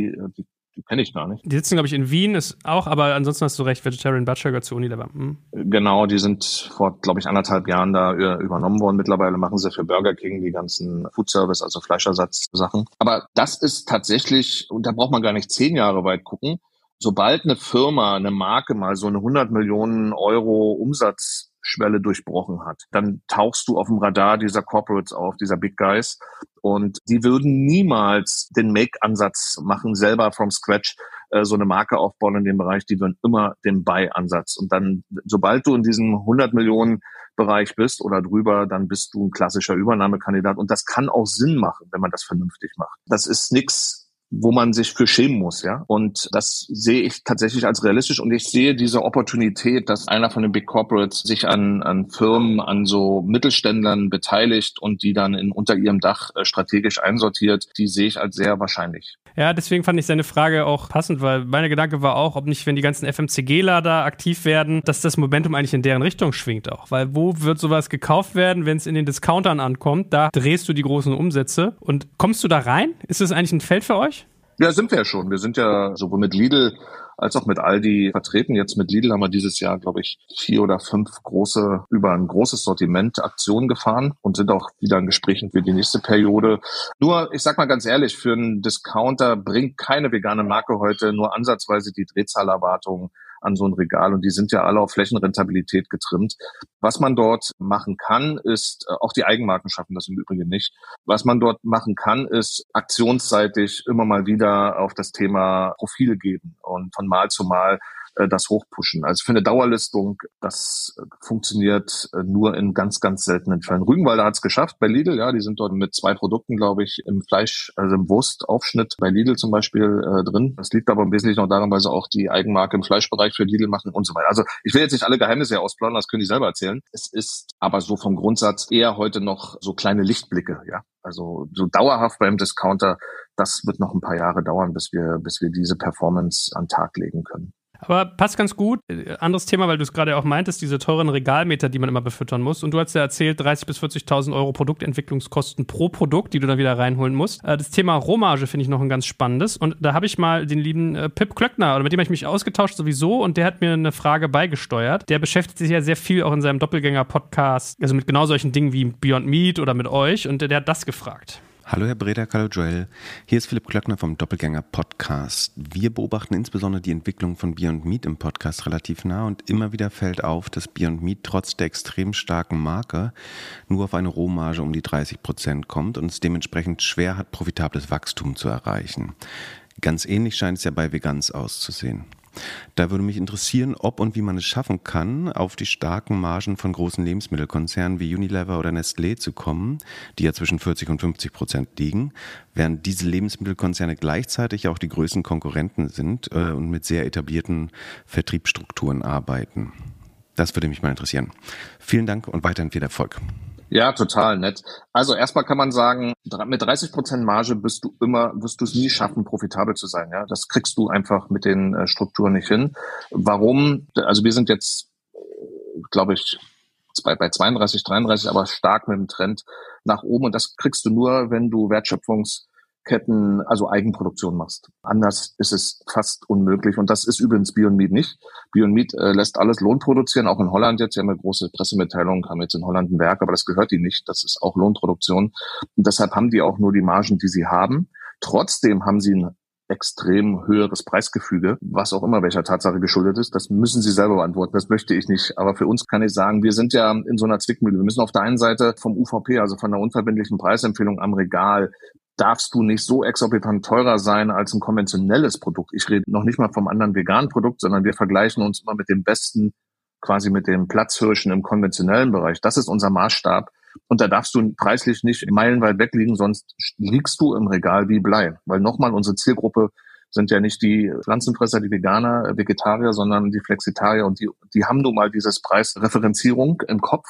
kenne ich gar nicht. Die sitzen, glaube ich, in Wien, ist auch, aber ansonsten hast du recht, Vegetarian Butcher gehört zu Unilever. Genau, die sind vor, glaube ich, 1,5 Jahren da übernommen worden. Mittlerweile machen sie für Burger King die ganzen Food Service, also Fleischersatzsachen. Aber das ist tatsächlich, und da braucht man gar nicht 10 Jahre weit gucken, sobald eine Firma, eine Marke mal so eine 100 Millionen Euro Umsatzschwelle durchbrochen hat, dann tauchst du auf dem Radar dieser Corporates auf, dieser Big Guys. Und die würden niemals den Make-Ansatz machen, selber from scratch so eine Marke aufbauen in dem Bereich. Die würden immer den Buy-Ansatz. Und dann, sobald du in diesem 100 Millionen Bereich bist oder drüber, dann bist du ein klassischer Übernahmekandidat. Und das kann auch Sinn machen, wenn man das vernünftig macht. Das ist nichts, wo man sich für schämen muss, ja. Und das sehe ich tatsächlich als realistisch. Und ich sehe diese Opportunität, dass einer von den Big Corporates sich an Firmen, an so Mittelständlern beteiligt und die dann unter ihrem Dach strategisch einsortiert, die sehe ich als sehr wahrscheinlich. Ja, deswegen fand ich seine Frage auch passend, weil meine Gedanke war auch, ob nicht, wenn die ganzen FMCGler da aktiv werden, dass das Momentum eigentlich in deren Richtung schwingt auch. Weil wo wird sowas gekauft werden, wenn es in den Discountern ankommt? Da drehst du die großen Umsätze. Und kommst du da rein? Ist das eigentlich ein Feld für euch? Ja, sind wir ja schon. Wir sind ja sowohl mit Lidl als auch mit Aldi vertreten. Jetzt mit Lidl haben wir dieses Jahr, glaube ich, 4 oder 5 über ein großes Sortiment Aktionen gefahren und sind auch wieder in Gesprächen für die nächste Periode. Nur, ich sag mal ganz ehrlich, für einen Discounter bringt keine vegane Marke heute nur ansatzweise die Drehzahlerwartung an so ein Regal, und die sind ja alle auf Flächenrentabilität getrimmt. Was man dort machen kann, ist, auch die Eigenmarken schaffen das im Übrigen nicht, was man dort machen kann, ist aktionsseitig immer mal wieder auf das Thema Profil geben und von Mal zu Mal das hochpushen. Also für eine Dauerlistung, das funktioniert nur in ganz, ganz seltenen Fällen. Rügenwalder hat es geschafft bei Lidl, ja, die sind dort mit 2 Produkten, glaube ich, im Fleisch, also im Wurstaufschnitt bei Lidl zum Beispiel drin. Das liegt aber im Wesentlichen auch daran, weil sie auch die Eigenmarke im Fleischbereich für Lidl machen und so weiter. Also ich will jetzt nicht alle Geheimnisse ausplaudern, das können die selber erzählen. Es ist aber so vom Grundsatz eher heute noch so kleine Lichtblicke, ja. Also so dauerhaft beim Discounter, das wird noch ein paar Jahre dauern, bis wir diese Performance an den Tag legen können. Aber passt ganz gut. Anderes Thema, weil du es gerade auch meintest, diese teuren Regalmeter, die man immer befüttern muss. Und du hast ja erzählt, 30.000 bis 40.000 Euro Produktentwicklungskosten pro Produkt, die du dann wieder reinholen musst. Das Thema Rohmarge finde ich noch ein ganz spannendes. Und da habe ich mal den lieben Pip Klöckner, oder mit dem habe ich mich ausgetauscht sowieso, und der hat mir eine Frage beigesteuert. Der beschäftigt sich ja sehr viel auch in seinem Doppelgänger-Podcast, also mit genau solchen Dingen wie Beyond Meat oder mit euch, und der hat das gefragt. Hallo Herr Bredak, hallo Joel. Hier ist Philipp Klöckner vom Doppelgänger Podcast. Wir beobachten insbesondere die Entwicklung von Beyond Meat im Podcast relativ nah, und immer wieder fällt auf, dass Beyond Meat trotz der extrem starken Marke nur auf eine Rohmarge um die 30% kommt und es dementsprechend schwer hat, profitables Wachstum zu erreichen. Ganz ähnlich scheint es ja bei Veganz auszusehen. Da würde mich interessieren, ob und wie man es schaffen kann, auf die starken Margen von großen Lebensmittelkonzernen wie Unilever oder Nestlé zu kommen, die ja zwischen 40% und 50% liegen, während diese Lebensmittelkonzerne gleichzeitig auch die größten Konkurrenten sind und mit sehr etablierten Vertriebsstrukturen arbeiten. Das würde mich mal interessieren. Vielen Dank und weiterhin viel Erfolg. Ja, total nett. Also erstmal kann man sagen, mit 30% Marge wirst du es nie schaffen, profitabel zu sein. Ja, das kriegst du einfach mit den Strukturen nicht hin. Warum? Also wir sind jetzt, glaube ich, bei 32, 33, aber stark mit dem Trend nach oben. Und das kriegst du nur, wenn du Wertschöpfungsketten, also Eigenproduktion machst. Anders ist es fast unmöglich. Und das ist übrigens Beyond Meat nicht. Beyond Meat lässt alles Lohn produzieren, auch in Holland jetzt. Sie haben eine große Pressemitteilung, haben jetzt in Holland ein Werk, aber das gehört ihnen nicht. Das ist auch Lohnproduktion. Und deshalb haben die auch nur die Margen, die sie haben. Trotzdem haben sie ein extrem höheres Preisgefüge, was auch immer welcher Tatsache geschuldet ist. Das müssen Sie selber beantworten. Das möchte ich nicht. Aber für uns kann ich sagen, wir sind ja in so einer Zwickmühle. Wir müssen auf der einen Seite vom UVP, also von der unverbindlichen Preisempfehlung am Regal, darfst du nicht so exorbitant teurer sein als ein konventionelles Produkt. Ich rede noch nicht mal vom anderen veganen Produkt, sondern wir vergleichen uns immer mit dem besten, quasi mit den Platzhirschen im konventionellen Bereich. Das ist unser Maßstab. Und da darfst du preislich nicht meilenweit weg liegen, sonst liegst du im Regal wie Blei. Weil nochmal, unsere Zielgruppe sind ja nicht die Pflanzenfresser, die Veganer, Vegetarier, sondern die Flexitarier. Und die haben nun mal dieses Preisreferenzierung im Kopf.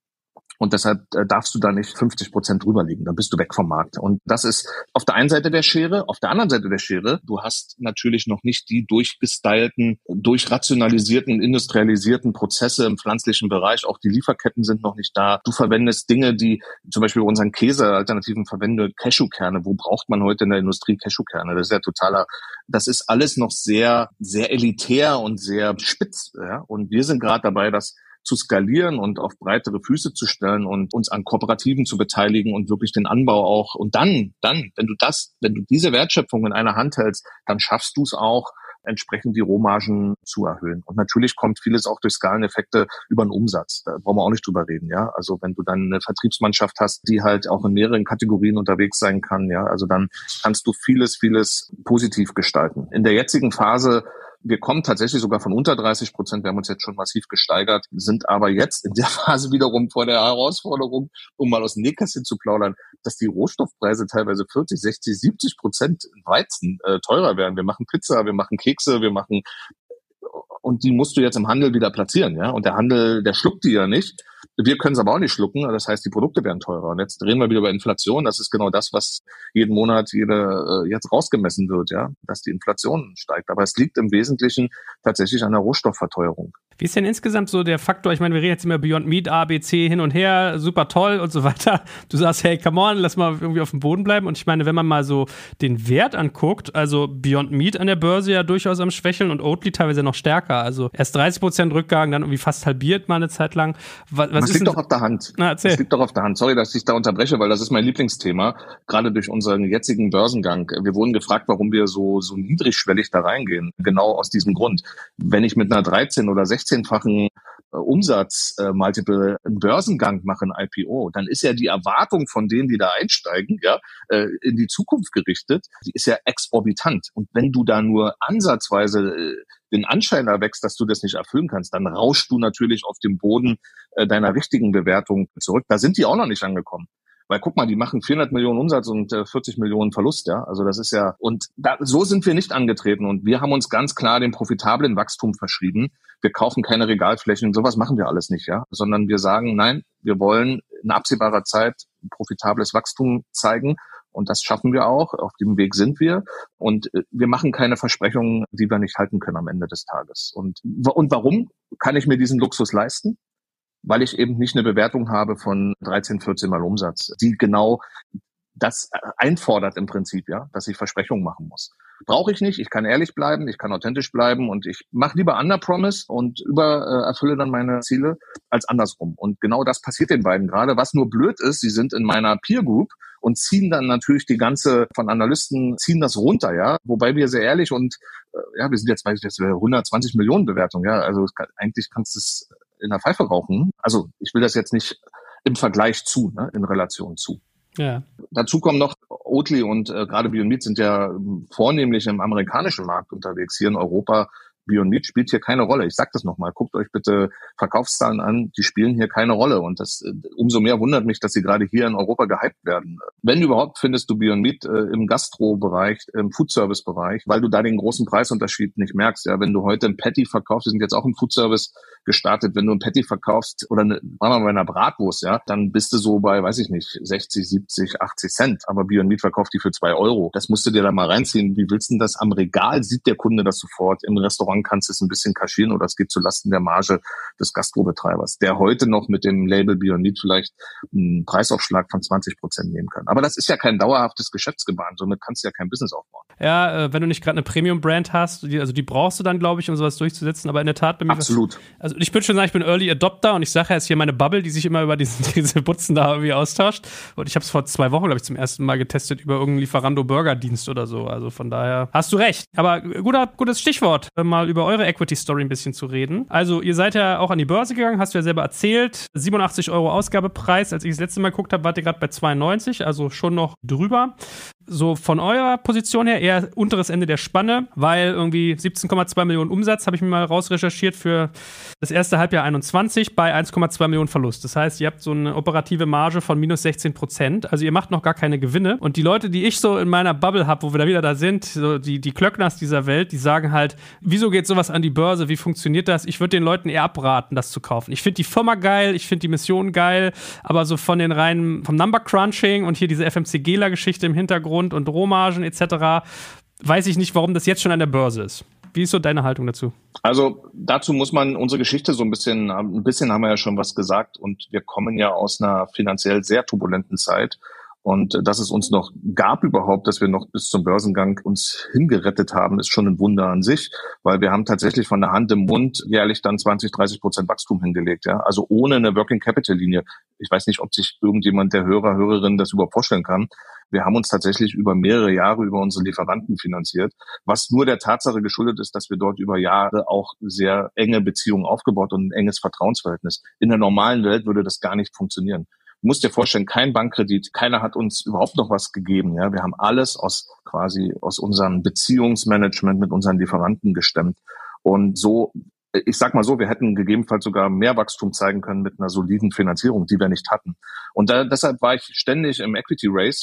Und deshalb darfst du da nicht 50% drüber liegen. Dann bist du weg vom Markt. Und das ist auf der einen Seite der Schere. Auf der anderen Seite der Schere, du hast natürlich noch nicht die durchgestylten, durchrationalisierten, industrialisierten Prozesse im pflanzlichen Bereich. Auch die Lieferketten sind noch nicht da. Du verwendest Dinge, die zum Beispiel unseren Käsealternativen verwende, Cashewkerne. Wo braucht man heute in der Industrie Cashewkerne? Das ist ja das ist alles noch sehr, sehr elitär und sehr spitz. Ja? Und wir sind gerade dabei, das zu skalieren und auf breitere Füße zu stellen und uns an Kooperativen zu beteiligen und wirklich den Anbau auch. Und dann, wenn du diese Wertschöpfung in einer Hand hältst, dann schaffst du es auch, entsprechend die Rohmargen zu erhöhen. Und natürlich kommt vieles auch durch Skaleneffekte über den Umsatz. Da brauchen wir auch nicht drüber reden, ja. Also wenn du dann eine Vertriebsmannschaft hast, die halt auch in mehreren Kategorien unterwegs sein kann, ja, also dann kannst du vieles positiv gestalten. In der jetzigen Phase, wir kommen tatsächlich sogar von unter 30%. Wir haben uns jetzt schon massiv gesteigert, sind aber jetzt in der Phase wiederum vor der Herausforderung, um mal aus dem Nähkästchen zu plaudern, dass die Rohstoffpreise teilweise 40, 60, 70% Weizen teurer werden. Wir machen Pizza, wir machen Kekse, und die musst du jetzt im Handel wieder platzieren, ja. Und der Handel, der schluckt die ja nicht. Wir können es aber auch nicht schlucken. Das heißt, die Produkte werden teurer. Und jetzt reden wir wieder über Inflation. Das ist genau das, was jeden Monat jetzt rausgemessen wird, ja, dass die Inflation steigt. Aber es liegt im Wesentlichen tatsächlich an der Rohstoffverteuerung. Wie ist denn insgesamt so der Faktor? Ich meine, wir reden jetzt immer Beyond Meat, A, B, C, hin und her, super toll und so weiter. Du sagst, hey, come on, lass mal irgendwie auf dem Boden bleiben. Und ich meine, wenn man mal so den Wert anguckt, also Beyond Meat an der Börse ja durchaus am Schwächeln und Oatly teilweise noch stärker. Also erst 30% Rückgang, dann irgendwie fast halbiert mal eine Zeit lang. Das liegt doch auf der Hand. Na, erzähl. Das liegt doch auf der Hand. Sorry, dass ich da unterbreche, weil das ist mein Lieblingsthema, gerade durch unseren jetzigen Börsengang. Wir wurden gefragt, warum wir so niedrigschwellig da reingehen. Genau aus diesem Grund. Wenn ich mit einer 13- oder 16-fachen Umsatz-Multiple einen Börsengang mache, ein IPO, dann ist ja die Erwartung von denen, die da einsteigen, ja, in die Zukunft gerichtet, die ist ja exorbitant. Und wenn du da nur ansatzweise den Anschein erwächst, dass du das nicht erfüllen kannst, dann rauschst du natürlich auf dem Boden deiner richtigen Bewertung zurück. Da sind die auch noch nicht angekommen. Weil guck mal, die machen 400 Millionen Umsatz und 40 Millionen Verlust, ja. Also das ist ja, so sind wir nicht angetreten und wir haben uns ganz klar dem profitablen Wachstum verschrieben. Wir kaufen keine Regalflächen, sowas machen wir alles nicht, ja. Sondern wir sagen, nein, wir wollen in absehbarer Zeit profitables Wachstum zeigen Und das schaffen wir auch. Auf dem Weg sind wir. Und wir machen keine Versprechungen, die wir nicht halten können am Ende des Tages. Und warum kann ich mir diesen Luxus leisten? Weil ich eben nicht eine Bewertung habe von 13, 14 Mal Umsatz, die genau das einfordert im Prinzip, ja, dass ich Versprechungen machen muss. Brauche ich nicht, ich kann ehrlich bleiben, ich kann authentisch bleiben und ich mache lieber under-promise und erfülle dann meine Ziele als andersrum. Und genau das passiert den beiden gerade. Was nur blöd ist, sie sind in meiner Peer Group und ziehen dann natürlich die ganze, von Analysten, ziehen das runter, ja. Wobei wir sehr ehrlich und, wir sind jetzt bei 120 Millionen Bewertungen, ja. Also eigentlich kannst du es in der Pfeife rauchen. Also ich will das jetzt nicht im Vergleich zu, ne, in Relation zu. Ja. Dazu kommen noch Oatly und gerade Beyond Meat sind ja vornehmlich im amerikanischen Markt unterwegs. Hier in Europa, Beyond Meat spielt hier keine Rolle. Ich sage das nochmal, guckt euch bitte Verkaufszahlen an, die spielen hier keine Rolle. Und das umso mehr wundert mich, dass sie gerade hier in Europa gehypt werden. Wenn überhaupt, findest du Beyond Meat im Gastro-Bereich, im Foodservice-Bereich, weil du da den großen Preisunterschied nicht merkst. Ja, wenn du heute ein Patty verkaufst, wir sind jetzt auch im Foodservice gestartet, wenn du ein Patty verkaufst oder sagen wir mal bei einer Bratwurst, ja, dann bist du so bei, weiß ich nicht, 60, 70, 80 Cent. Aber Beyond Meat verkauft die für 2 Euro. Das musst du dir da mal reinziehen. Wie willst du denn das? Am Regal sieht der Kunde das sofort. Im Restaurant kannst du es ein bisschen kaschieren oder es geht zulasten der Marge des Gastrobetreibers, der heute noch mit dem Label Beyond Meat vielleicht einen Preisaufschlag von 20% nehmen kann. Aber das ist ja kein dauerhaftes Geschäftsgebaren. Somit kannst du ja kein Business aufbauen. Ja, wenn du nicht gerade eine Premium-Brand hast, die brauchst du dann, glaube ich, um sowas durchzusetzen. Aber in der Tat bei mir. Absolut. Also ich würde schon sagen, ich bin Early Adopter und ich sage ja, jetzt hier meine Bubble, die sich immer über diese Butzen da irgendwie austauscht. Und ich habe es vor 2 Wochen, glaube ich, zum ersten Mal getestet über irgendeinen Lieferando-Burger-Dienst oder so. Also von daher hast du recht. Aber gutes Stichwort, mal über eure Equity-Story ein bisschen zu reden. Also ihr seid ja auch an die Börse gegangen, hast du ja selber erzählt. 87 € Ausgabepreis. Als ich das letzte Mal geguckt habe, wart ihr gerade bei 92, also schon noch drüber. So von eurer Position her eher unteres Ende der Spanne, weil irgendwie 17,2 Millionen Umsatz habe ich mir mal rausrecherchiert für das erste Halbjahr 21 bei 1,2 Millionen Verlust. Das heißt, ihr habt so eine operative Marge von minus 16%. Also ihr macht noch gar keine Gewinne. Und die Leute, die ich so in meiner Bubble habe, wo wir da wieder da sind, so die Klöckners dieser Welt, die sagen halt, wieso geht sowas an die Börse? Wie funktioniert das? Ich würde den Leuten eher abraten, das zu kaufen. Ich finde die Firma geil, ich finde die Mission geil, aber so von den reinen, vom Number Crunching und hier diese FMCGler-Geschichte im Hintergrund und Rohmargen etc., weiß ich nicht, warum das jetzt schon an der Börse ist. Wie ist so deine Haltung dazu? Also dazu muss man unsere Geschichte so ein bisschen haben wir ja schon was gesagt und wir kommen ja aus einer finanziell sehr turbulenten Zeit. Und dass es uns noch gab überhaupt, dass wir noch bis zum Börsengang uns hingerettet haben, ist schon ein Wunder an sich, weil wir haben tatsächlich von der Hand im Mund jährlich dann 20-30% Wachstum hingelegt, ja. Also ohne eine Working Capital Linie. Ich weiß nicht, ob sich irgendjemand der Hörerinnen das überhaupt vorstellen kann. Wir haben uns tatsächlich über mehrere Jahre über unsere Lieferanten finanziert, was nur der Tatsache geschuldet ist, dass wir dort über Jahre auch sehr enge Beziehungen aufgebaut und ein enges Vertrauensverhältnis. In der normalen Welt würde das gar nicht funktionieren. Du musst dir vorstellen, kein Bankkredit, keiner hat uns überhaupt noch was gegeben. Ja, wir haben alles aus unserem Beziehungsmanagement mit unseren Lieferanten gestemmt. Und so, ich sag mal so, wir hätten gegebenenfalls sogar mehr Wachstum zeigen können mit einer soliden Finanzierung, die wir nicht hatten. Und deshalb war ich ständig im Equity Race,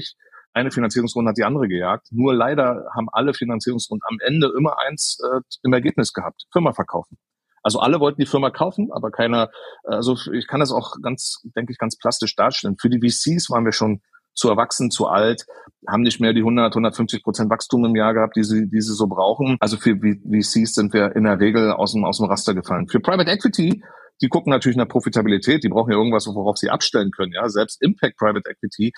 eine Finanzierungsrunde hat die andere gejagt. Nur leider haben alle Finanzierungsrunden am Ende immer eins im Ergebnis gehabt: Firma verkaufen. Also alle wollten die Firma kaufen, aber keiner, also ich kann das auch ganz plastisch darstellen. Für die VCs waren wir schon zu erwachsen, zu alt, haben nicht mehr die 150% Wachstum im Jahr gehabt, die sie so brauchen. Also für VCs sind wir in der Regel aus dem Raster gefallen. Für Private Equity, die gucken natürlich nach Profitabilität, die brauchen ja irgendwas, worauf sie abstellen können. Ja, selbst Impact Private Equity,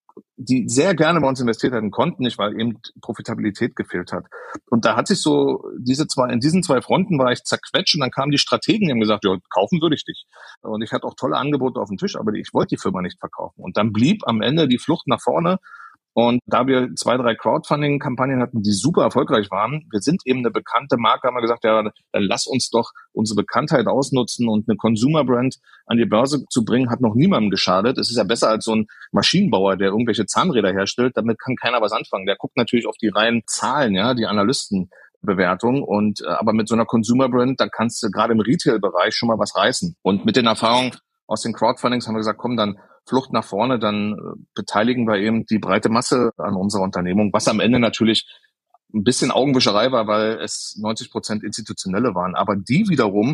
die sehr gerne bei uns investiert hätten, konnten nicht, weil eben Profitabilität gefehlt hat. Und da hat sich so in diesen 2 Fronten war ich zerquetscht und dann kamen die Strategen, die haben gesagt, ja, kaufen würde ich dich. Und ich hatte auch tolle Angebote auf dem Tisch, aber ich wollte die Firma nicht verkaufen. Und dann blieb am Ende die Flucht nach vorne. Und da wir 2, 3 Crowdfunding-Kampagnen hatten, die super erfolgreich waren, wir sind eben eine bekannte Marke, haben wir gesagt, ja, dann lass uns doch unsere Bekanntheit ausnutzen und eine Consumer-Brand an die Börse zu bringen, hat noch niemandem geschadet. Es ist ja besser als so ein Maschinenbauer, der irgendwelche Zahnräder herstellt, damit kann keiner was anfangen. Der guckt natürlich auf die reinen Zahlen, ja, die Analystenbewertung und aber mit so einer Consumer-Brand, da kannst du gerade im Retail-Bereich schon mal was reißen. Und mit den Erfahrungen aus den Crowdfundings haben wir gesagt, komm, dann Flucht nach vorne, dann beteiligen wir eben die breite Masse an unserer Unternehmung, was am Ende natürlich ein bisschen Augenwischerei war, weil es 90% Institutionelle waren. Aber die wiederum,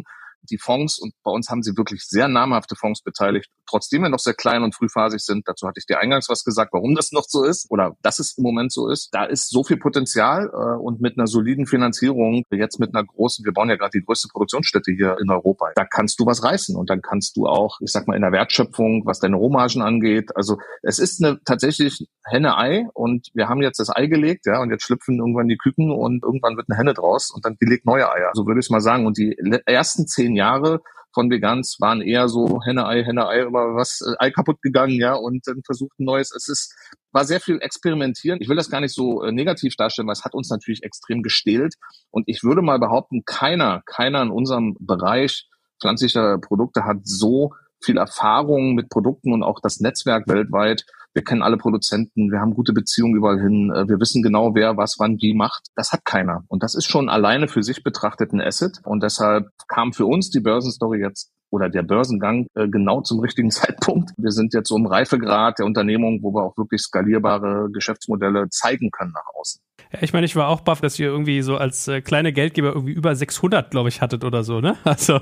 die Fonds, und bei uns haben sie wirklich sehr namhafte Fonds beteiligt, trotzdem wir noch sehr klein und frühphasig sind, dazu hatte ich dir eingangs was gesagt, warum das noch so ist oder dass es im Moment so ist, da ist so viel Potenzial und mit einer soliden Finanzierung, jetzt mit einer großen, wir bauen ja gerade die größte Produktionsstätte hier in Europa, da kannst du was reißen und dann kannst du auch, ich sag mal, in der Wertschöpfung, was deine Rohmargen angeht, also es ist tatsächlich Henne-Ei und wir haben jetzt das Ei gelegt, ja, und jetzt schlüpfen irgendwann die Küken und irgendwann wird eine Henne draus und dann die legt neue Eier. So würde ich es mal sagen. Und die ersten 10 Jahre von Veganz waren eher so Henne-Ei, immer was, Ei kaputt gegangen, ja, und dann versucht ein neues. War sehr viel experimentieren. Ich will das gar nicht so negativ darstellen, weil es hat uns natürlich extrem gestählt. Und ich würde mal behaupten, keiner in unserem Bereich pflanzlicher Produkte hat so viel Erfahrung mit Produkten und auch das Netzwerk weltweit. Wir kennen alle Produzenten, wir haben gute Beziehungen überall hin, wir wissen genau, wer was wann wie macht. Das hat keiner. Und das ist schon alleine für sich betrachtet ein Asset. Und deshalb kam für uns die Börsenstory jetzt oder der Börsengang genau zum richtigen Zeitpunkt. Wir sind jetzt so im Reifegrad der Unternehmung, wo wir auch wirklich skalierbare Geschäftsmodelle zeigen können nach außen. Ja, ich meine, ich war auch baff, dass ihr irgendwie so als kleine Geldgeber irgendwie über 600, glaube ich, hattet oder so, ne? Also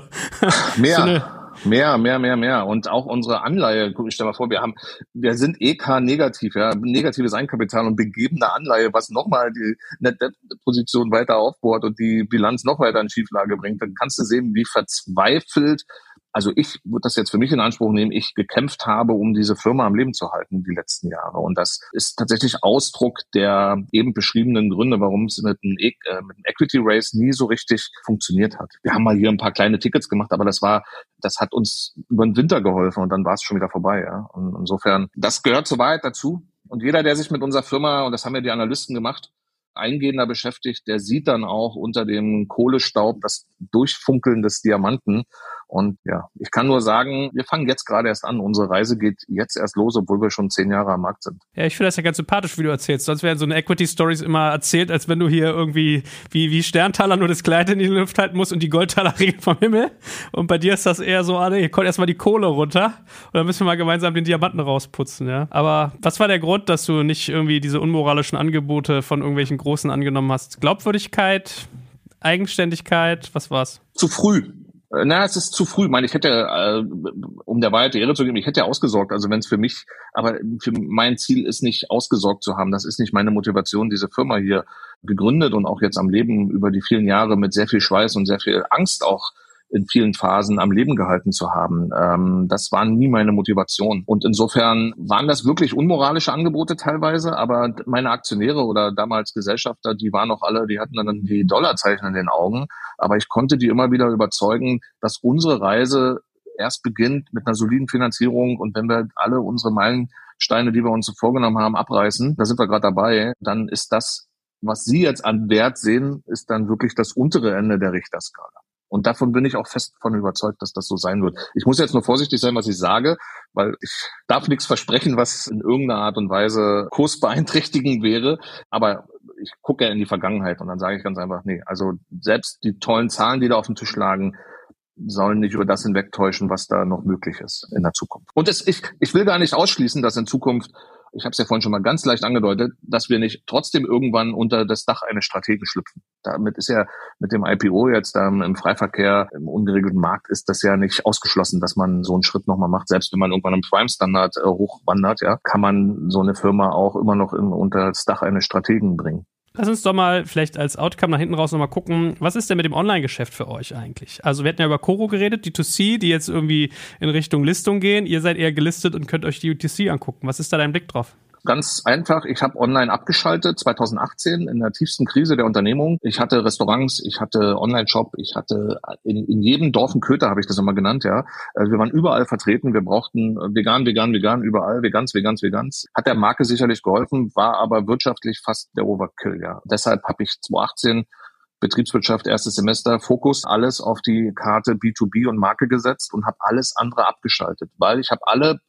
Mehr. Und auch unsere Anleihe, guck ich stell mal vor, wir sind EK-negativ, ja, negatives Eigenkapital und begeben eine Anleihe, was nochmal die Net-Debt-Position weiter aufbohrt und die Bilanz noch weiter in Schieflage bringt. Dann kannst du sehen, wie verzweifelt, also ich würde das jetzt für mich in Anspruch nehmen, ich gekämpft habe, um diese Firma am Leben zu halten die letzten Jahre. Und das ist tatsächlich Ausdruck der eben beschriebenen Gründe, warum es mit einem Equity Raise nie so richtig funktioniert hat. Wir haben mal hier ein paar kleine Tickets gemacht, aber das hat uns über den Winter geholfen und dann war es schon wieder vorbei. Ja. Und insofern, das gehört zur Wahrheit dazu. Und jeder, der sich mit unserer Firma, und das haben ja die Analysten gemacht, eingehender beschäftigt, der sieht dann auch unter dem Kohlestaub das Durchfunkeln des Diamanten. Und ja, ich kann nur sagen, wir fangen jetzt gerade erst an. Unsere Reise geht jetzt erst los, obwohl wir schon 10 Jahre am Markt sind. Ja, ich finde das ja ganz sympathisch, wie du erzählst. Sonst werden so eine Equity-Stories immer erzählt, als wenn du hier irgendwie wie Sterntaler nur das Kleid in die Luft halten musst und die Goldtaler regeln vom Himmel. Und bei dir ist das eher so, hier kommt erstmal die Kohle runter und dann müssen wir mal gemeinsam den Diamanten rausputzen, ja. Aber was war der Grund, dass du nicht irgendwie diese unmoralischen Angebote von irgendwelchen Großen angenommen hast? Glaubwürdigkeit, Eigenständigkeit, was war's? Zu früh. Es ist zu früh. Ich meine, ich hätte, um der Wahrheit die Ehre zu geben, ich hätte ja ausgesorgt. Also wenn es für mich, aber für mein Ziel ist nicht ausgesorgt zu haben. Das ist nicht meine Motivation, diese Firma hier gegründet und auch jetzt am Leben über die vielen Jahre mit sehr viel Schweiß und sehr viel Angst auch in vielen Phasen am Leben gehalten zu haben. Das war nie meine Motivation. Und insofern waren das wirklich unmoralische Angebote teilweise, aber meine Aktionäre oder damals Gesellschafter, die waren noch alle, die hatten dann die Dollarzeichen in den Augen. Aber ich konnte die immer wieder überzeugen, dass unsere Reise erst beginnt mit einer soliden Finanzierung. Und wenn wir alle unsere Meilensteine, die wir uns so vorgenommen haben, abreißen, da sind wir gerade dabei, dann ist das, was Sie jetzt an Wert sehen, ist dann wirklich das untere Ende der Richterskala. Und davon bin ich auch fest von überzeugt, dass das so sein wird. Ich muss jetzt nur vorsichtig sein, was ich sage, weil ich darf nichts versprechen, was in irgendeiner Art und Weise kursbeeinträchtigend wäre. Aber ich gucke ja in die Vergangenheit und dann sage ich ganz einfach, nee, also selbst die tollen Zahlen, die da auf dem Tisch lagen, sollen nicht über das hinwegtäuschen, was da noch möglich ist in der Zukunft. Und ich will gar nicht ausschließen, dass in Zukunft, ich habe es ja vorhin schon mal ganz leicht angedeutet, dass wir nicht trotzdem irgendwann unter das Dach eines Strategen schlüpfen. Damit ist ja mit dem IPO jetzt im Freiverkehr, im ungeregelten Markt, ist das ja nicht ausgeschlossen, dass man so einen Schritt nochmal macht. Selbst wenn man irgendwann im Prime-Standard hochwandert, ja, kann man so eine Firma auch immer noch unter das Dach eines Strategen bringen. Lass uns doch mal vielleicht als Outcome nach hinten raus nochmal gucken, was ist denn mit dem Online-Geschäft für euch eigentlich? Also wir hatten ja über Koro geredet, die D2C, die jetzt irgendwie in Richtung Listung gehen. Ihr seid eher gelistet und könnt euch die D2C angucken. Was ist da dein Blick drauf? Ganz einfach, ich habe online abgeschaltet, 2018 in der tiefsten Krise der Unternehmung. Ich hatte Restaurants, ich hatte Online-Shop, ich hatte in jedem Dorf einen Köter, habe ich das immer genannt, ja. Also wir waren überall vertreten, wir brauchten vegan, überall, Vegans. Hat der Marke sicherlich geholfen, war aber wirtschaftlich fast der Overkill, ja. Deshalb habe ich 2018 Betriebswirtschaft, erstes Semester, Fokus, alles auf die Karte B2B und Marke gesetzt und habe alles andere abgeschaltet, weil ich habe alle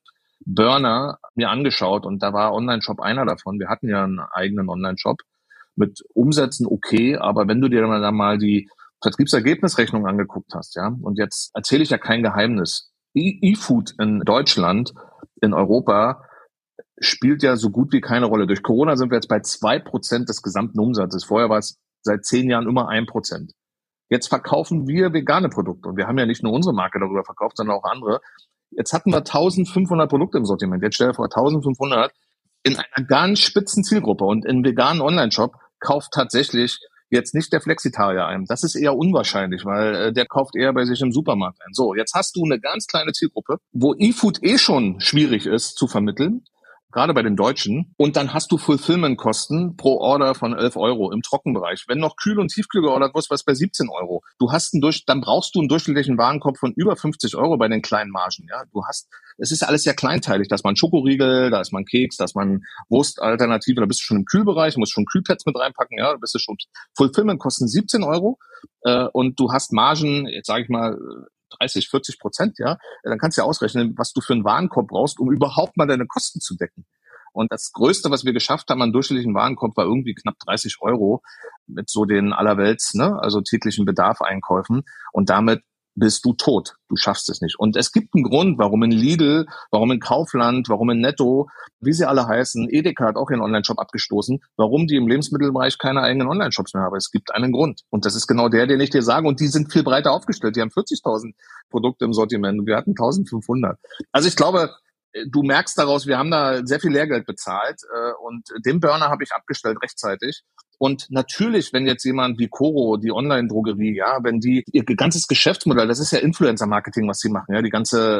Burner mir angeschaut und da war Online-Shop einer davon. Wir hatten ja einen eigenen Online-Shop mit Umsätzen okay, aber wenn du dir dann mal die Vertriebsergebnisrechnung angeguckt hast, ja, und jetzt erzähle ich ja kein Geheimnis. E-Food in Deutschland, in Europa spielt ja so gut wie keine Rolle. Durch Corona sind wir jetzt bei 2% des gesamten Umsatzes. Vorher war es seit 10 Jahren immer 1%. Jetzt verkaufen wir vegane Produkte und wir haben ja nicht nur unsere Marke darüber verkauft, sondern auch andere. Jetzt hatten wir 1500 Produkte im Sortiment. Jetzt stell dir vor, 1500 in einer ganz spitzen Zielgruppe und im veganen Online-Shop kauft tatsächlich jetzt nicht der Flexitarier ein. Das ist eher unwahrscheinlich, weil der kauft eher bei sich im Supermarkt ein. So, jetzt hast du eine ganz kleine Zielgruppe, wo E-Food schon schwierig ist zu vermitteln, gerade bei den Deutschen. Und dann hast du Fulfillment-Kosten pro Order von 11 € im Trockenbereich. Wenn noch Kühl- und Tiefkühl geordert wird, was bei 17 €. Dann brauchst du einen durchschnittlichen Warenkorb von über 50 € bei den kleinen Margen. Ja, es ist alles sehr kleinteilig. Da ist mal ein Schokoriegel, da ist mal ein Keks, da ist mal eine Wurstalternative. Da bist du schon im Kühlbereich, musst schon Kühlpads mit reinpacken. Ja, da bist du schon. Fulfillment kosten 17 € und du hast Margen, jetzt sage ich mal 30-40%, ja, dann kannst du ja ausrechnen, was du für einen Warenkorb brauchst, um überhaupt mal deine Kosten zu decken. Und das Größte, was wir geschafft haben an durchschnittlichen Warenkorb, war irgendwie knapp 30 € mit so den allerwelts, also täglichen Bedarf-Einkäufen. Und damit bist du tot. Du schaffst es nicht. Und es gibt einen Grund, warum in Lidl, warum in Kaufland, warum in Netto, wie sie alle heißen, Edeka hat auch ihren Online-Shop abgestoßen, warum die im Lebensmittelbereich keine eigenen Online-Shops mehr haben. Es gibt einen Grund. Und das ist genau der, den ich dir sage. Und die sind viel breiter aufgestellt. Die haben 40.000 Produkte im Sortiment und wir hatten 1.500. Also ich glaube, du merkst daraus, wir haben da sehr viel Lehrgeld bezahlt und den Burner habe ich abgestellt rechtzeitig. Und natürlich, wenn jetzt jemand wie Coro, die Online-Drogerie, ja, wenn die ihr ganzes Geschäftsmodell, das ist ja Influencer-Marketing, was sie machen, ja,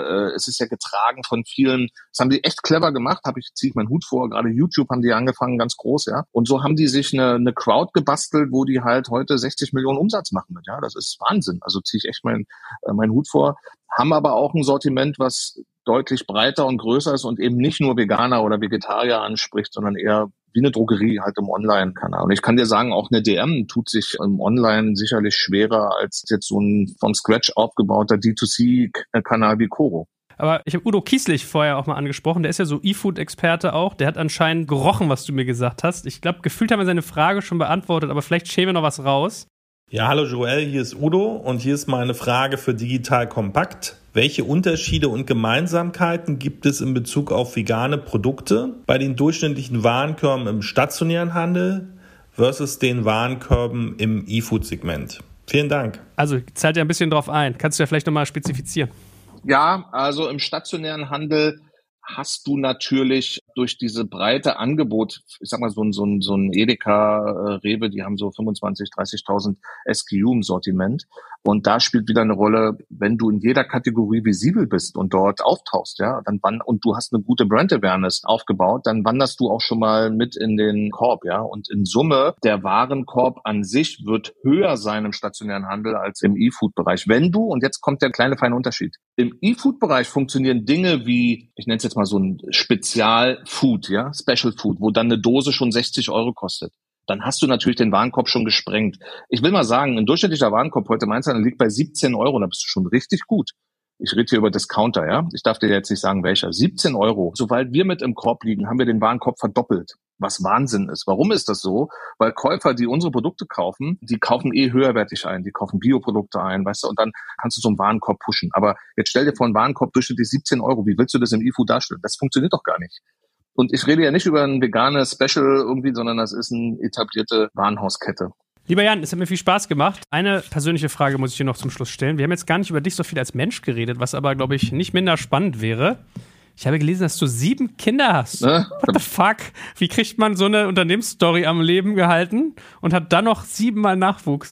es ist ja getragen von vielen, das haben die echt clever gemacht, ziehe ich meinen Hut vor, gerade YouTube haben die angefangen, ganz groß, ja. Und so haben die sich eine Crowd gebastelt, wo die halt heute 60 Millionen Umsatz machen mit, ja, das ist Wahnsinn. Also ziehe ich echt meinen Hut vor, haben aber auch ein Sortiment, was deutlich breiter und größer ist und eben nicht nur Veganer oder Vegetarier anspricht, sondern eher wie eine Drogerie halt im Online-Kanal. Und ich kann dir sagen, auch eine DM tut sich im Online sicherlich schwerer als jetzt so ein vom Scratch aufgebauter D2C-Kanal wie Coro. Aber ich habe Udo Kieslich vorher auch mal angesprochen, der ist ja so E-Food-Experte auch, der hat anscheinend gerochen, was du mir gesagt hast. Ich glaube, gefühlt haben wir seine Frage schon beantwortet, aber vielleicht schälen wir noch was raus. Ja, hallo Joel, hier ist Udo und hier ist meine Frage für Digital Kompakt. Welche Unterschiede und Gemeinsamkeiten gibt es in Bezug auf vegane Produkte bei den durchschnittlichen Warenkörben im stationären Handel versus den Warenkörben im E-Food-Segment? Vielen Dank. Also zahlt ja ein bisschen drauf ein. Kannst du ja vielleicht nochmal spezifizieren? Ja, also im stationären Handel hast du natürlich durch diese breite Angebot, ich sag mal so ein Edeka, Rewe, die haben so 25.000, 30.000 SKU im Sortiment. Und da spielt wieder eine Rolle, wenn du in jeder Kategorie visibel bist und dort auftauchst, ja, und du hast eine gute Brand Awareness aufgebaut, dann wanderst du auch schon mal mit in den Korb, ja. Und in Summe, der Warenkorb an sich wird höher sein im stationären Handel als im E-Food-Bereich. Und jetzt kommt der kleine feine Unterschied. Im E-Food-Bereich funktionieren Dinge wie, ich nenne es jetzt mal so ein Spezial-Food, ja, Special Food, wo dann eine Dose schon 60 € kostet. Dann hast du natürlich den Warenkorb schon gesprengt. Ich will mal sagen, ein durchschnittlicher Warenkorb heute im Einzelhandel liegt bei 17 €, da bist du schon richtig gut. Ich rede hier über Discounter, ja. Ich darf dir jetzt nicht sagen, welcher. 17 €. Sobald wir mit im Korb liegen, haben wir den Warenkorb verdoppelt. Was Wahnsinn ist. Warum ist das so? Weil Käufer, die unsere Produkte kaufen, die kaufen höherwertig ein. Die kaufen Bioprodukte ein, weißt du, und dann kannst du so einen Warenkorb pushen. Aber jetzt stell dir vor, einen Warenkorb durchschnittlich 17 €. Wie willst du das im E-Food darstellen? Das funktioniert doch gar nicht. Und ich rede ja nicht über ein veganes Special irgendwie, sondern das ist eine etablierte Warenhauskette. Lieber Jan, es hat mir viel Spaß gemacht. Eine persönliche Frage muss ich dir noch zum Schluss stellen. Wir haben jetzt gar nicht über dich so viel als Mensch geredet, was aber, glaube ich, nicht minder spannend wäre. Ich habe gelesen, dass du 7 Kinder hast. What the fuck? Wie kriegt man so eine Unternehmensstory am Leben gehalten und hat dann noch 7 Mal Nachwuchs?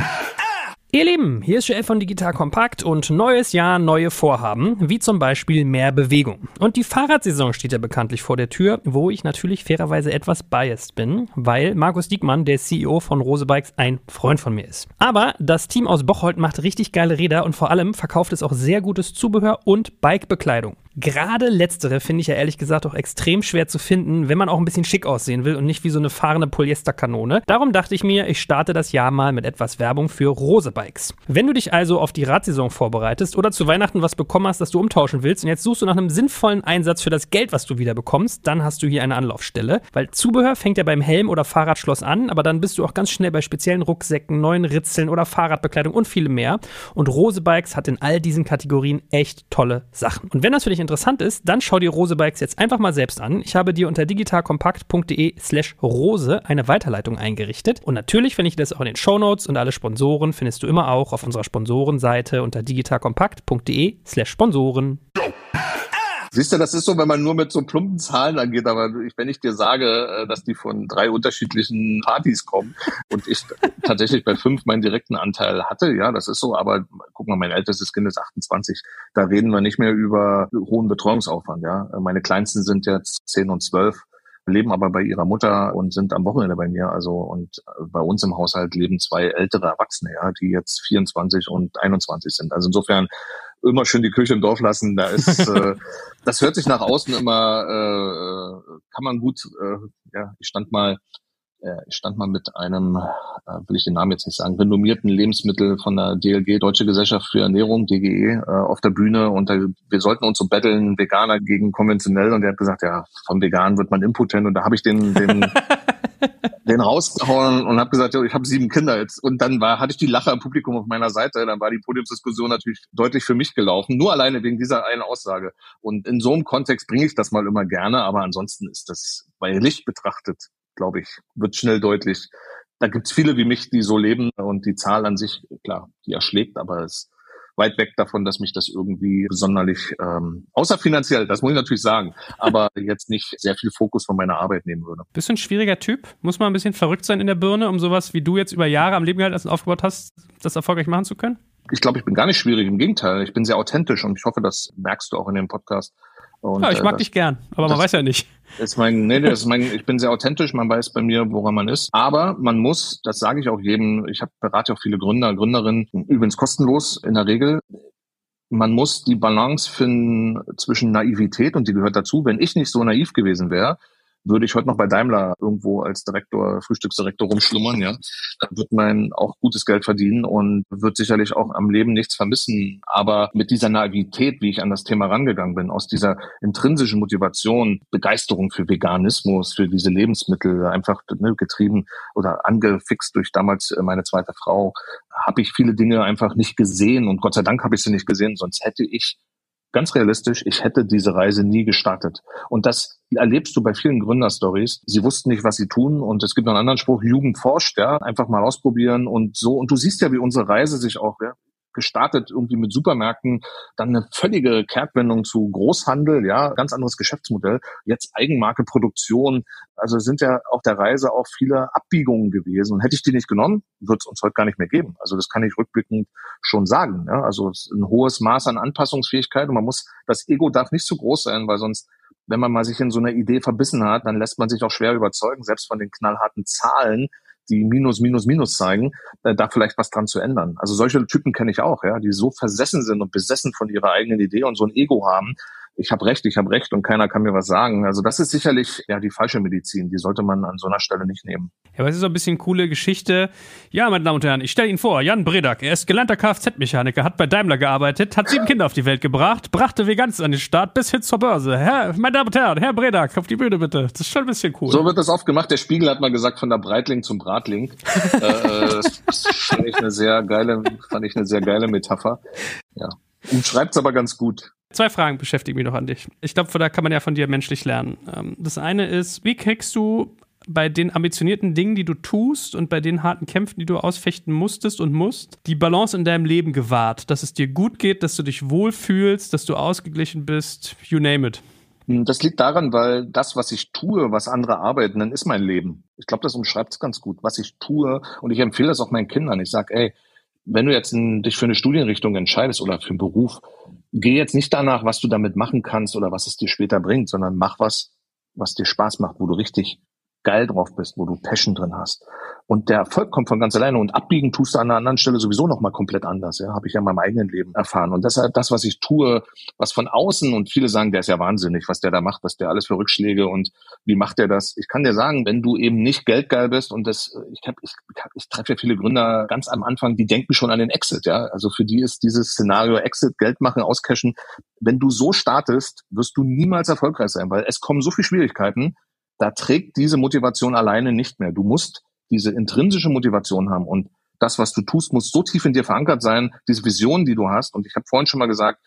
Ihr Lieben, hier ist Joel von Digital Kompakt und neues Jahr, neue Vorhaben, wie zum Beispiel mehr Bewegung. Und die Fahrradsaison steht ja bekanntlich vor der Tür, wo ich natürlich fairerweise etwas biased bin, weil Markus Diekmann, der CEO von Rose Bikes, ein Freund von mir ist. Aber das Team aus Bocholt macht richtig geile Räder und vor allem verkauft es auch sehr gutes Zubehör und Bikebekleidung. Gerade letztere finde ich ja ehrlich gesagt auch extrem schwer zu finden, wenn man auch ein bisschen schick aussehen will und nicht wie so eine fahrende Polyesterkanone. Darum dachte ich mir, ich starte das Jahr mal mit etwas Werbung für Rose Bikes. Wenn du dich also auf die Radsaison vorbereitest oder zu Weihnachten was bekommen hast, das du umtauschen willst und jetzt suchst du nach einem sinnvollen Einsatz für das Geld, was du wieder bekommst, dann hast du hier eine Anlaufstelle. Weil Zubehör fängt ja beim Helm oder Fahrradschloss an, aber dann bist du auch ganz schnell bei speziellen Rucksäcken, neuen Ritzeln oder Fahrradbekleidung und vielem mehr. Und Rose Bikes hat in all diesen Kategorien echt tolle Sachen. Und wenn das für dich interessant ist, dann schau dir Rose Bikes jetzt einfach mal selbst an. Ich habe dir unter digitalkompakt.de/Rose eine Weiterleitung eingerichtet. Und natürlich finde ich das auch in den Shownotes und alle Sponsoren findest du immer auch auf unserer Sponsorenseite unter digitalkompakt.de/Sponsoren. Siehst du, das ist so, wenn man nur mit so plumpen Zahlen angeht, aber wenn ich dir sage, dass die von 3 unterschiedlichen Partys kommen und ich tatsächlich bei 5 meinen direkten Anteil hatte, ja, das ist so, aber guck mal, mein ältestes Kind ist 28, da reden wir nicht mehr über hohen Betreuungsaufwand, ja. Meine Kleinsten sind jetzt 10 und 12, leben aber bei ihrer Mutter und sind am Wochenende bei mir, also, und bei uns im Haushalt leben 2 ältere Erwachsene, ja, die jetzt 24 und 21 sind. Also insofern immer schön die Kirche im Dorf lassen. Da ist, das hört sich nach außen immer, kann man gut. Ja, ich stand mal mit einem, will ich den Namen jetzt nicht sagen, renommierten Lebensmittel von der DLG, Deutsche Gesellschaft für Ernährung, DGE, auf der Bühne und wir sollten uns so betteln, Veganer gegen konventionell, und der hat gesagt, ja, vom Vegan wird man impotent, und da habe ich den rausgehauen und habe gesagt, ich habe 7 Kinder jetzt. Und dann hatte ich die Lacher im Publikum auf meiner Seite. Dann war die Podiumsdiskussion natürlich deutlich für mich gelaufen, nur alleine wegen dieser einen Aussage. Und in so einem Kontext bringe ich das mal immer gerne, aber ansonsten ist das bei Licht betrachtet, glaube ich, wird schnell deutlich. Da gibt's viele wie mich, die so leben, und die Zahl an sich, klar, die erschlägt, aber es ist weit weg davon, dass mich das irgendwie besonderlich, außer finanziell, das muss ich natürlich sagen, aber jetzt nicht sehr viel Fokus von meiner Arbeit nehmen würde. Bist du ein schwieriger Typ? Muss man ein bisschen verrückt sein in der Birne, um sowas, wie du jetzt über Jahre am Leben gehalten hast und aufgebaut hast, das erfolgreich machen zu können? Ich glaube, ich bin gar nicht schwierig, im Gegenteil. Ich bin sehr authentisch und ich hoffe, das merkst du auch in dem Podcast. Und, ja, ich mag dich gern, aber man weiß ja nicht. Ich bin sehr authentisch, man weiß bei mir, woran man ist. Aber man muss, das sage ich auch jedem, ich berate auch viele Gründer, Gründerinnen, übrigens kostenlos in der Regel. Man muss die Balance finden zwischen Naivität, und die gehört dazu. Wenn ich nicht so naiv gewesen wäre, würde ich heute noch bei Daimler irgendwo als Direktor, Frühstücksdirektor rumschlummern, ja. Da wird man auch gutes Geld verdienen und wird sicherlich auch am Leben nichts vermissen. Aber mit dieser Naivität, wie ich an das Thema rangegangen bin, aus dieser intrinsischen Motivation, Begeisterung für Veganismus, für diese Lebensmittel, einfach getrieben oder angefixt durch damals meine zweite Frau, habe ich viele Dinge einfach nicht gesehen. Und Gott sei Dank habe ich sie nicht gesehen, sonst hätte ich, ganz realistisch, ich hätte diese Reise nie gestartet. Und das erlebst du bei vielen Gründerstories. Sie wussten nicht, was sie tun. Und es gibt noch einen anderen Spruch, Jugend forscht, ja, einfach mal ausprobieren und so. Und du siehst ja, wie unsere Reise sich auch, ja, gestartet irgendwie mit Supermärkten, dann eine völlige Kehrtwendung zu Großhandel, ja, ganz anderes Geschäftsmodell, jetzt Eigenmarke, Produktion. Also sind ja auf der Reise auch viele Abbiegungen gewesen. Und hätte ich die nicht genommen, würde es uns heute gar nicht mehr geben. Also das kann ich rückblickend schon sagen. Ja. Also es ist ein hohes Maß an Anpassungsfähigkeit, und das Ego darf nicht zu groß sein, weil sonst, wenn man mal sich in so einer Idee verbissen hat, dann lässt man sich auch schwer überzeugen, selbst von den knallharten Zahlen, die Minus zeigen, da vielleicht was dran zu ändern. Also solche Typen kenne ich auch, ja, die so versessen sind und besessen von ihrer eigenen Idee und so ein Ego haben. Ich habe recht und keiner kann mir was sagen. Also das ist sicherlich ja die falsche Medizin. Die sollte man an so einer Stelle nicht nehmen. Ja, aber es ist so ein bisschen coole Geschichte. Ja, meine Damen und Herren, ich stelle Ihnen vor, Jan Bredak. Er ist gelernter Kfz-Mechaniker, hat bei Daimler gearbeitet, hat 7 Kinder auf die Welt gebracht, brachte Veganes an den Start bis hin zur Börse. Meine Damen und Herren, Herr Bredak, auf die Bühne bitte. Das ist schon ein bisschen cool. So wird das oft gemacht. Der Spiegel hat mal gesagt, von der Breitling zum Bratling. Das fand ich eine sehr geile Metapher. Ja. Und schreibt's aber ganz gut. 2 Fragen beschäftigen mich noch an dich. Ich glaube, da kann man ja von dir menschlich lernen. Das eine ist, wie kriegst du bei den ambitionierten Dingen, die du tust, und bei den harten Kämpfen, die du ausfechten musstest und musst, die Balance in deinem Leben gewahrt? Dass es dir gut geht, dass du dich wohlfühlst, dass du ausgeglichen bist, you name it. Das liegt daran, weil das, was ich tue, was andere arbeiten, dann ist mein Leben. Ich glaube, das umschreibt es ganz gut, was ich tue. Und ich empfehle das auch meinen Kindern. Ich sage, wenn du jetzt dich für eine Studienrichtung entscheidest oder für einen Beruf, geh jetzt nicht danach, was du damit machen kannst oder was es dir später bringt, sondern mach was dir Spaß macht, wo du richtig geil drauf bist, wo du Passion drin hast. Und der Erfolg kommt von ganz alleine, und abbiegen tust du an einer anderen Stelle sowieso nochmal komplett anders. Ja, habe ich ja in meinem eigenen Leben erfahren. Und deshalb das, was ich tue, was von außen, und viele sagen, der ist ja wahnsinnig, was der da macht, was der alles für Rückschläge und wie macht der das? Ich kann dir sagen, wenn du eben nicht geldgeil bist, und ich treffe ja viele Gründer ganz am Anfang, die denken schon an den Exit. Ja, also für die ist dieses Szenario Exit, Geld machen, auscashen. Wenn du so startest, wirst du niemals erfolgreich sein, weil es kommen so viele Schwierigkeiten. Da trägt diese Motivation alleine nicht mehr. Du musst diese intrinsische Motivation haben, und das, was du tust, muss so tief in dir verankert sein, diese Vision, die du hast. Und ich habe vorhin schon mal gesagt,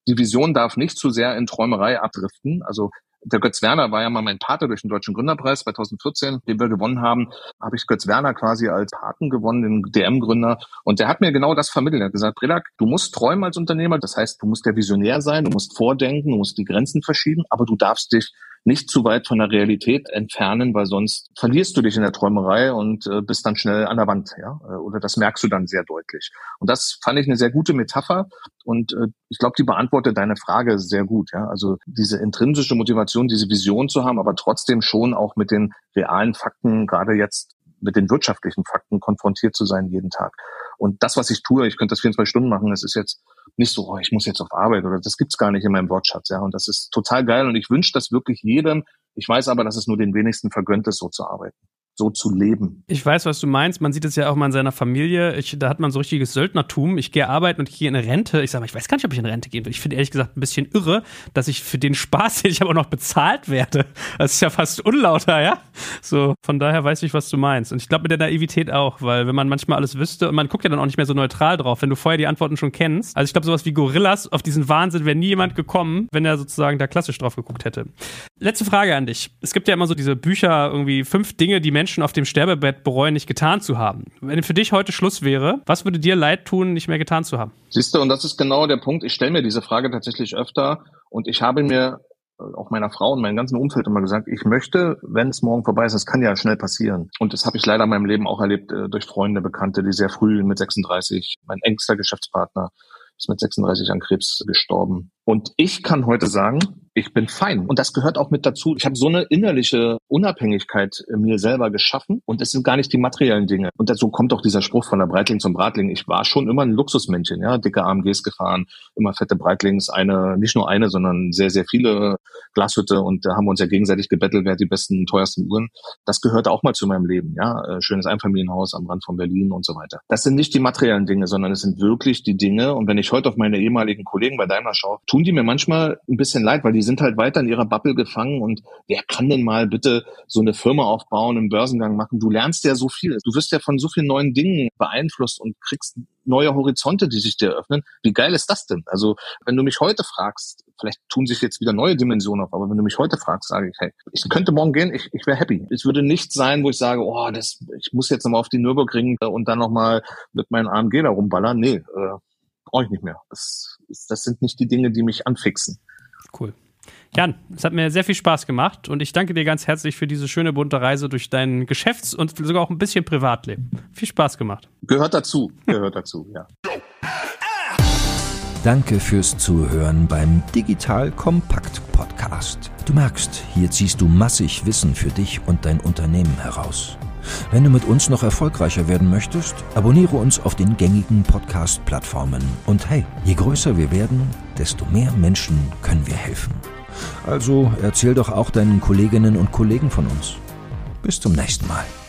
die Vision darf nicht zu sehr in Träumerei abdriften. Also der Götz Werner war ja mal mein Pate durch den Deutschen Gründerpreis 2014, den wir gewonnen haben. Habe ich Götz Werner quasi als Paten gewonnen, den DM-Gründer. Und der hat mir genau das vermittelt. Er hat gesagt, Bredak, du musst träumen als Unternehmer. Das heißt, du musst der Visionär sein, du musst vordenken, du musst die Grenzen verschieben, aber du darfst dich nicht zu weit von der Realität entfernen, weil sonst verlierst du dich in der Träumerei und bist dann schnell an der Wand, ja. Oder das merkst du dann sehr deutlich. Und das fand ich eine sehr gute Metapher und ich glaube, die beantwortet deine Frage sehr gut, ja. Also diese intrinsische Motivation, diese Vision zu haben, aber trotzdem schon auch mit den realen Fakten, gerade jetzt mit den wirtschaftlichen Fakten konfrontiert zu sein jeden Tag. Und das, was ich tue, ich könnte das 24 Stunden machen, das ist jetzt nicht so, ich muss jetzt auf Arbeit oder das gibt's gar nicht in meinem Wortschatz, ja. Und das ist total geil und ich wünsche das wirklich jedem. Ich weiß aber, dass es nur den wenigsten vergönnt ist, so zu arbeiten. So zu leben. Ich weiß, was du meinst. Man sieht es ja auch mal in seiner Familie. Da hat man so richtiges Söldnertum. Ich gehe arbeiten und ich gehe in Rente. Ich sage mal, ich weiß gar nicht, ob ich in Rente gehen will. Ich finde ehrlich gesagt ein bisschen irre, dass ich für den Spaß, den ich aber auch noch bezahlt werde. Das ist ja fast unlauter, ja? So, von daher weiß ich, was du meinst. Und ich glaube mit der Naivität auch, weil wenn man manchmal alles wüsste und man guckt ja dann auch nicht mehr so neutral drauf, wenn du vorher die Antworten schon kennst. Also ich glaube, sowas wie Gorillas, auf diesen Wahnsinn wäre nie jemand gekommen, wenn er sozusagen da klassisch drauf geguckt hätte. Letzte Frage an dich. Es gibt ja immer so diese Bücher, irgendwie 5 Dinge, die Menschen auf dem Sterbebett bereuen, nicht getan zu haben. Wenn für dich heute Schluss wäre, was würde dir leid tun, nicht mehr getan zu haben? Siehst du, und das ist genau der Punkt. Ich stelle mir diese Frage tatsächlich öfter und ich habe mir auch meiner Frau und meinem ganzen Umfeld immer gesagt, ich möchte, wenn es morgen vorbei ist, das kann ja schnell passieren. Und das habe ich leider in meinem Leben auch erlebt durch Freunde, Bekannte, die sehr früh mit 36, mein engster Geschäftspartner ist mit 36 an Krebs gestorben. Und ich kann heute sagen, ich bin fein. Und das gehört auch mit dazu. Ich habe so eine innerliche Unabhängigkeit mir selber geschaffen. Und es sind gar nicht die materiellen Dinge. Und so kommt auch dieser Spruch von der Breitling zum Bratling. Ich war schon immer ein Luxusmännchen, ja, dicke AMGs gefahren, immer fette Breitlings, nicht nur eine, sondern sehr, sehr viele Glashütte. Und da haben wir uns ja gegenseitig gebettelt, wer hat die besten, teuersten Uhren. Das gehörte auch mal zu meinem Leben, ja. Schönes Einfamilienhaus am Rand von Berlin und so weiter. Das sind nicht die materiellen Dinge, sondern es sind wirklich die Dinge. Und wenn ich heute auf meine ehemaligen Kollegen bei Daimler schaue, tun die mir manchmal ein bisschen leid, weil die sind halt weiter in ihrer Bubble gefangen und wer kann denn mal bitte so eine Firma aufbauen, einen Börsengang machen? Du lernst ja so viel. Du wirst ja von so vielen neuen Dingen beeinflusst und kriegst neue Horizonte, die sich dir öffnen. Wie geil ist das denn? Also, wenn du mich heute fragst, vielleicht tun sich jetzt wieder neue Dimensionen auf, aber wenn du mich heute fragst, sage ich, hey, ich könnte morgen gehen, ich wäre happy. Es würde nichts sein, wo ich sage, ich muss jetzt nochmal auf die Nürburgring und dann nochmal mit meinem AMG da rumballern. Nee, brauche ich nicht mehr. Das sind nicht die Dinge, die mich anfixen. Cool. Jan, es hat mir sehr viel Spaß gemacht und ich danke dir ganz herzlich für diese schöne bunte Reise durch dein Geschäfts- und sogar auch ein bisschen Privatleben. Viel Spaß gemacht. Gehört dazu, ja. Danke fürs Zuhören beim Digital Kompakt Podcast. Du merkst, hier ziehst du massig Wissen für dich und dein Unternehmen heraus. Wenn du mit uns noch erfolgreicher werden möchtest, abonniere uns auf den gängigen Podcast-Plattformen. Und hey, je größer wir werden, desto mehr Menschen können wir helfen. Also erzähl doch auch deinen Kolleginnen und Kollegen von uns. Bis zum nächsten Mal.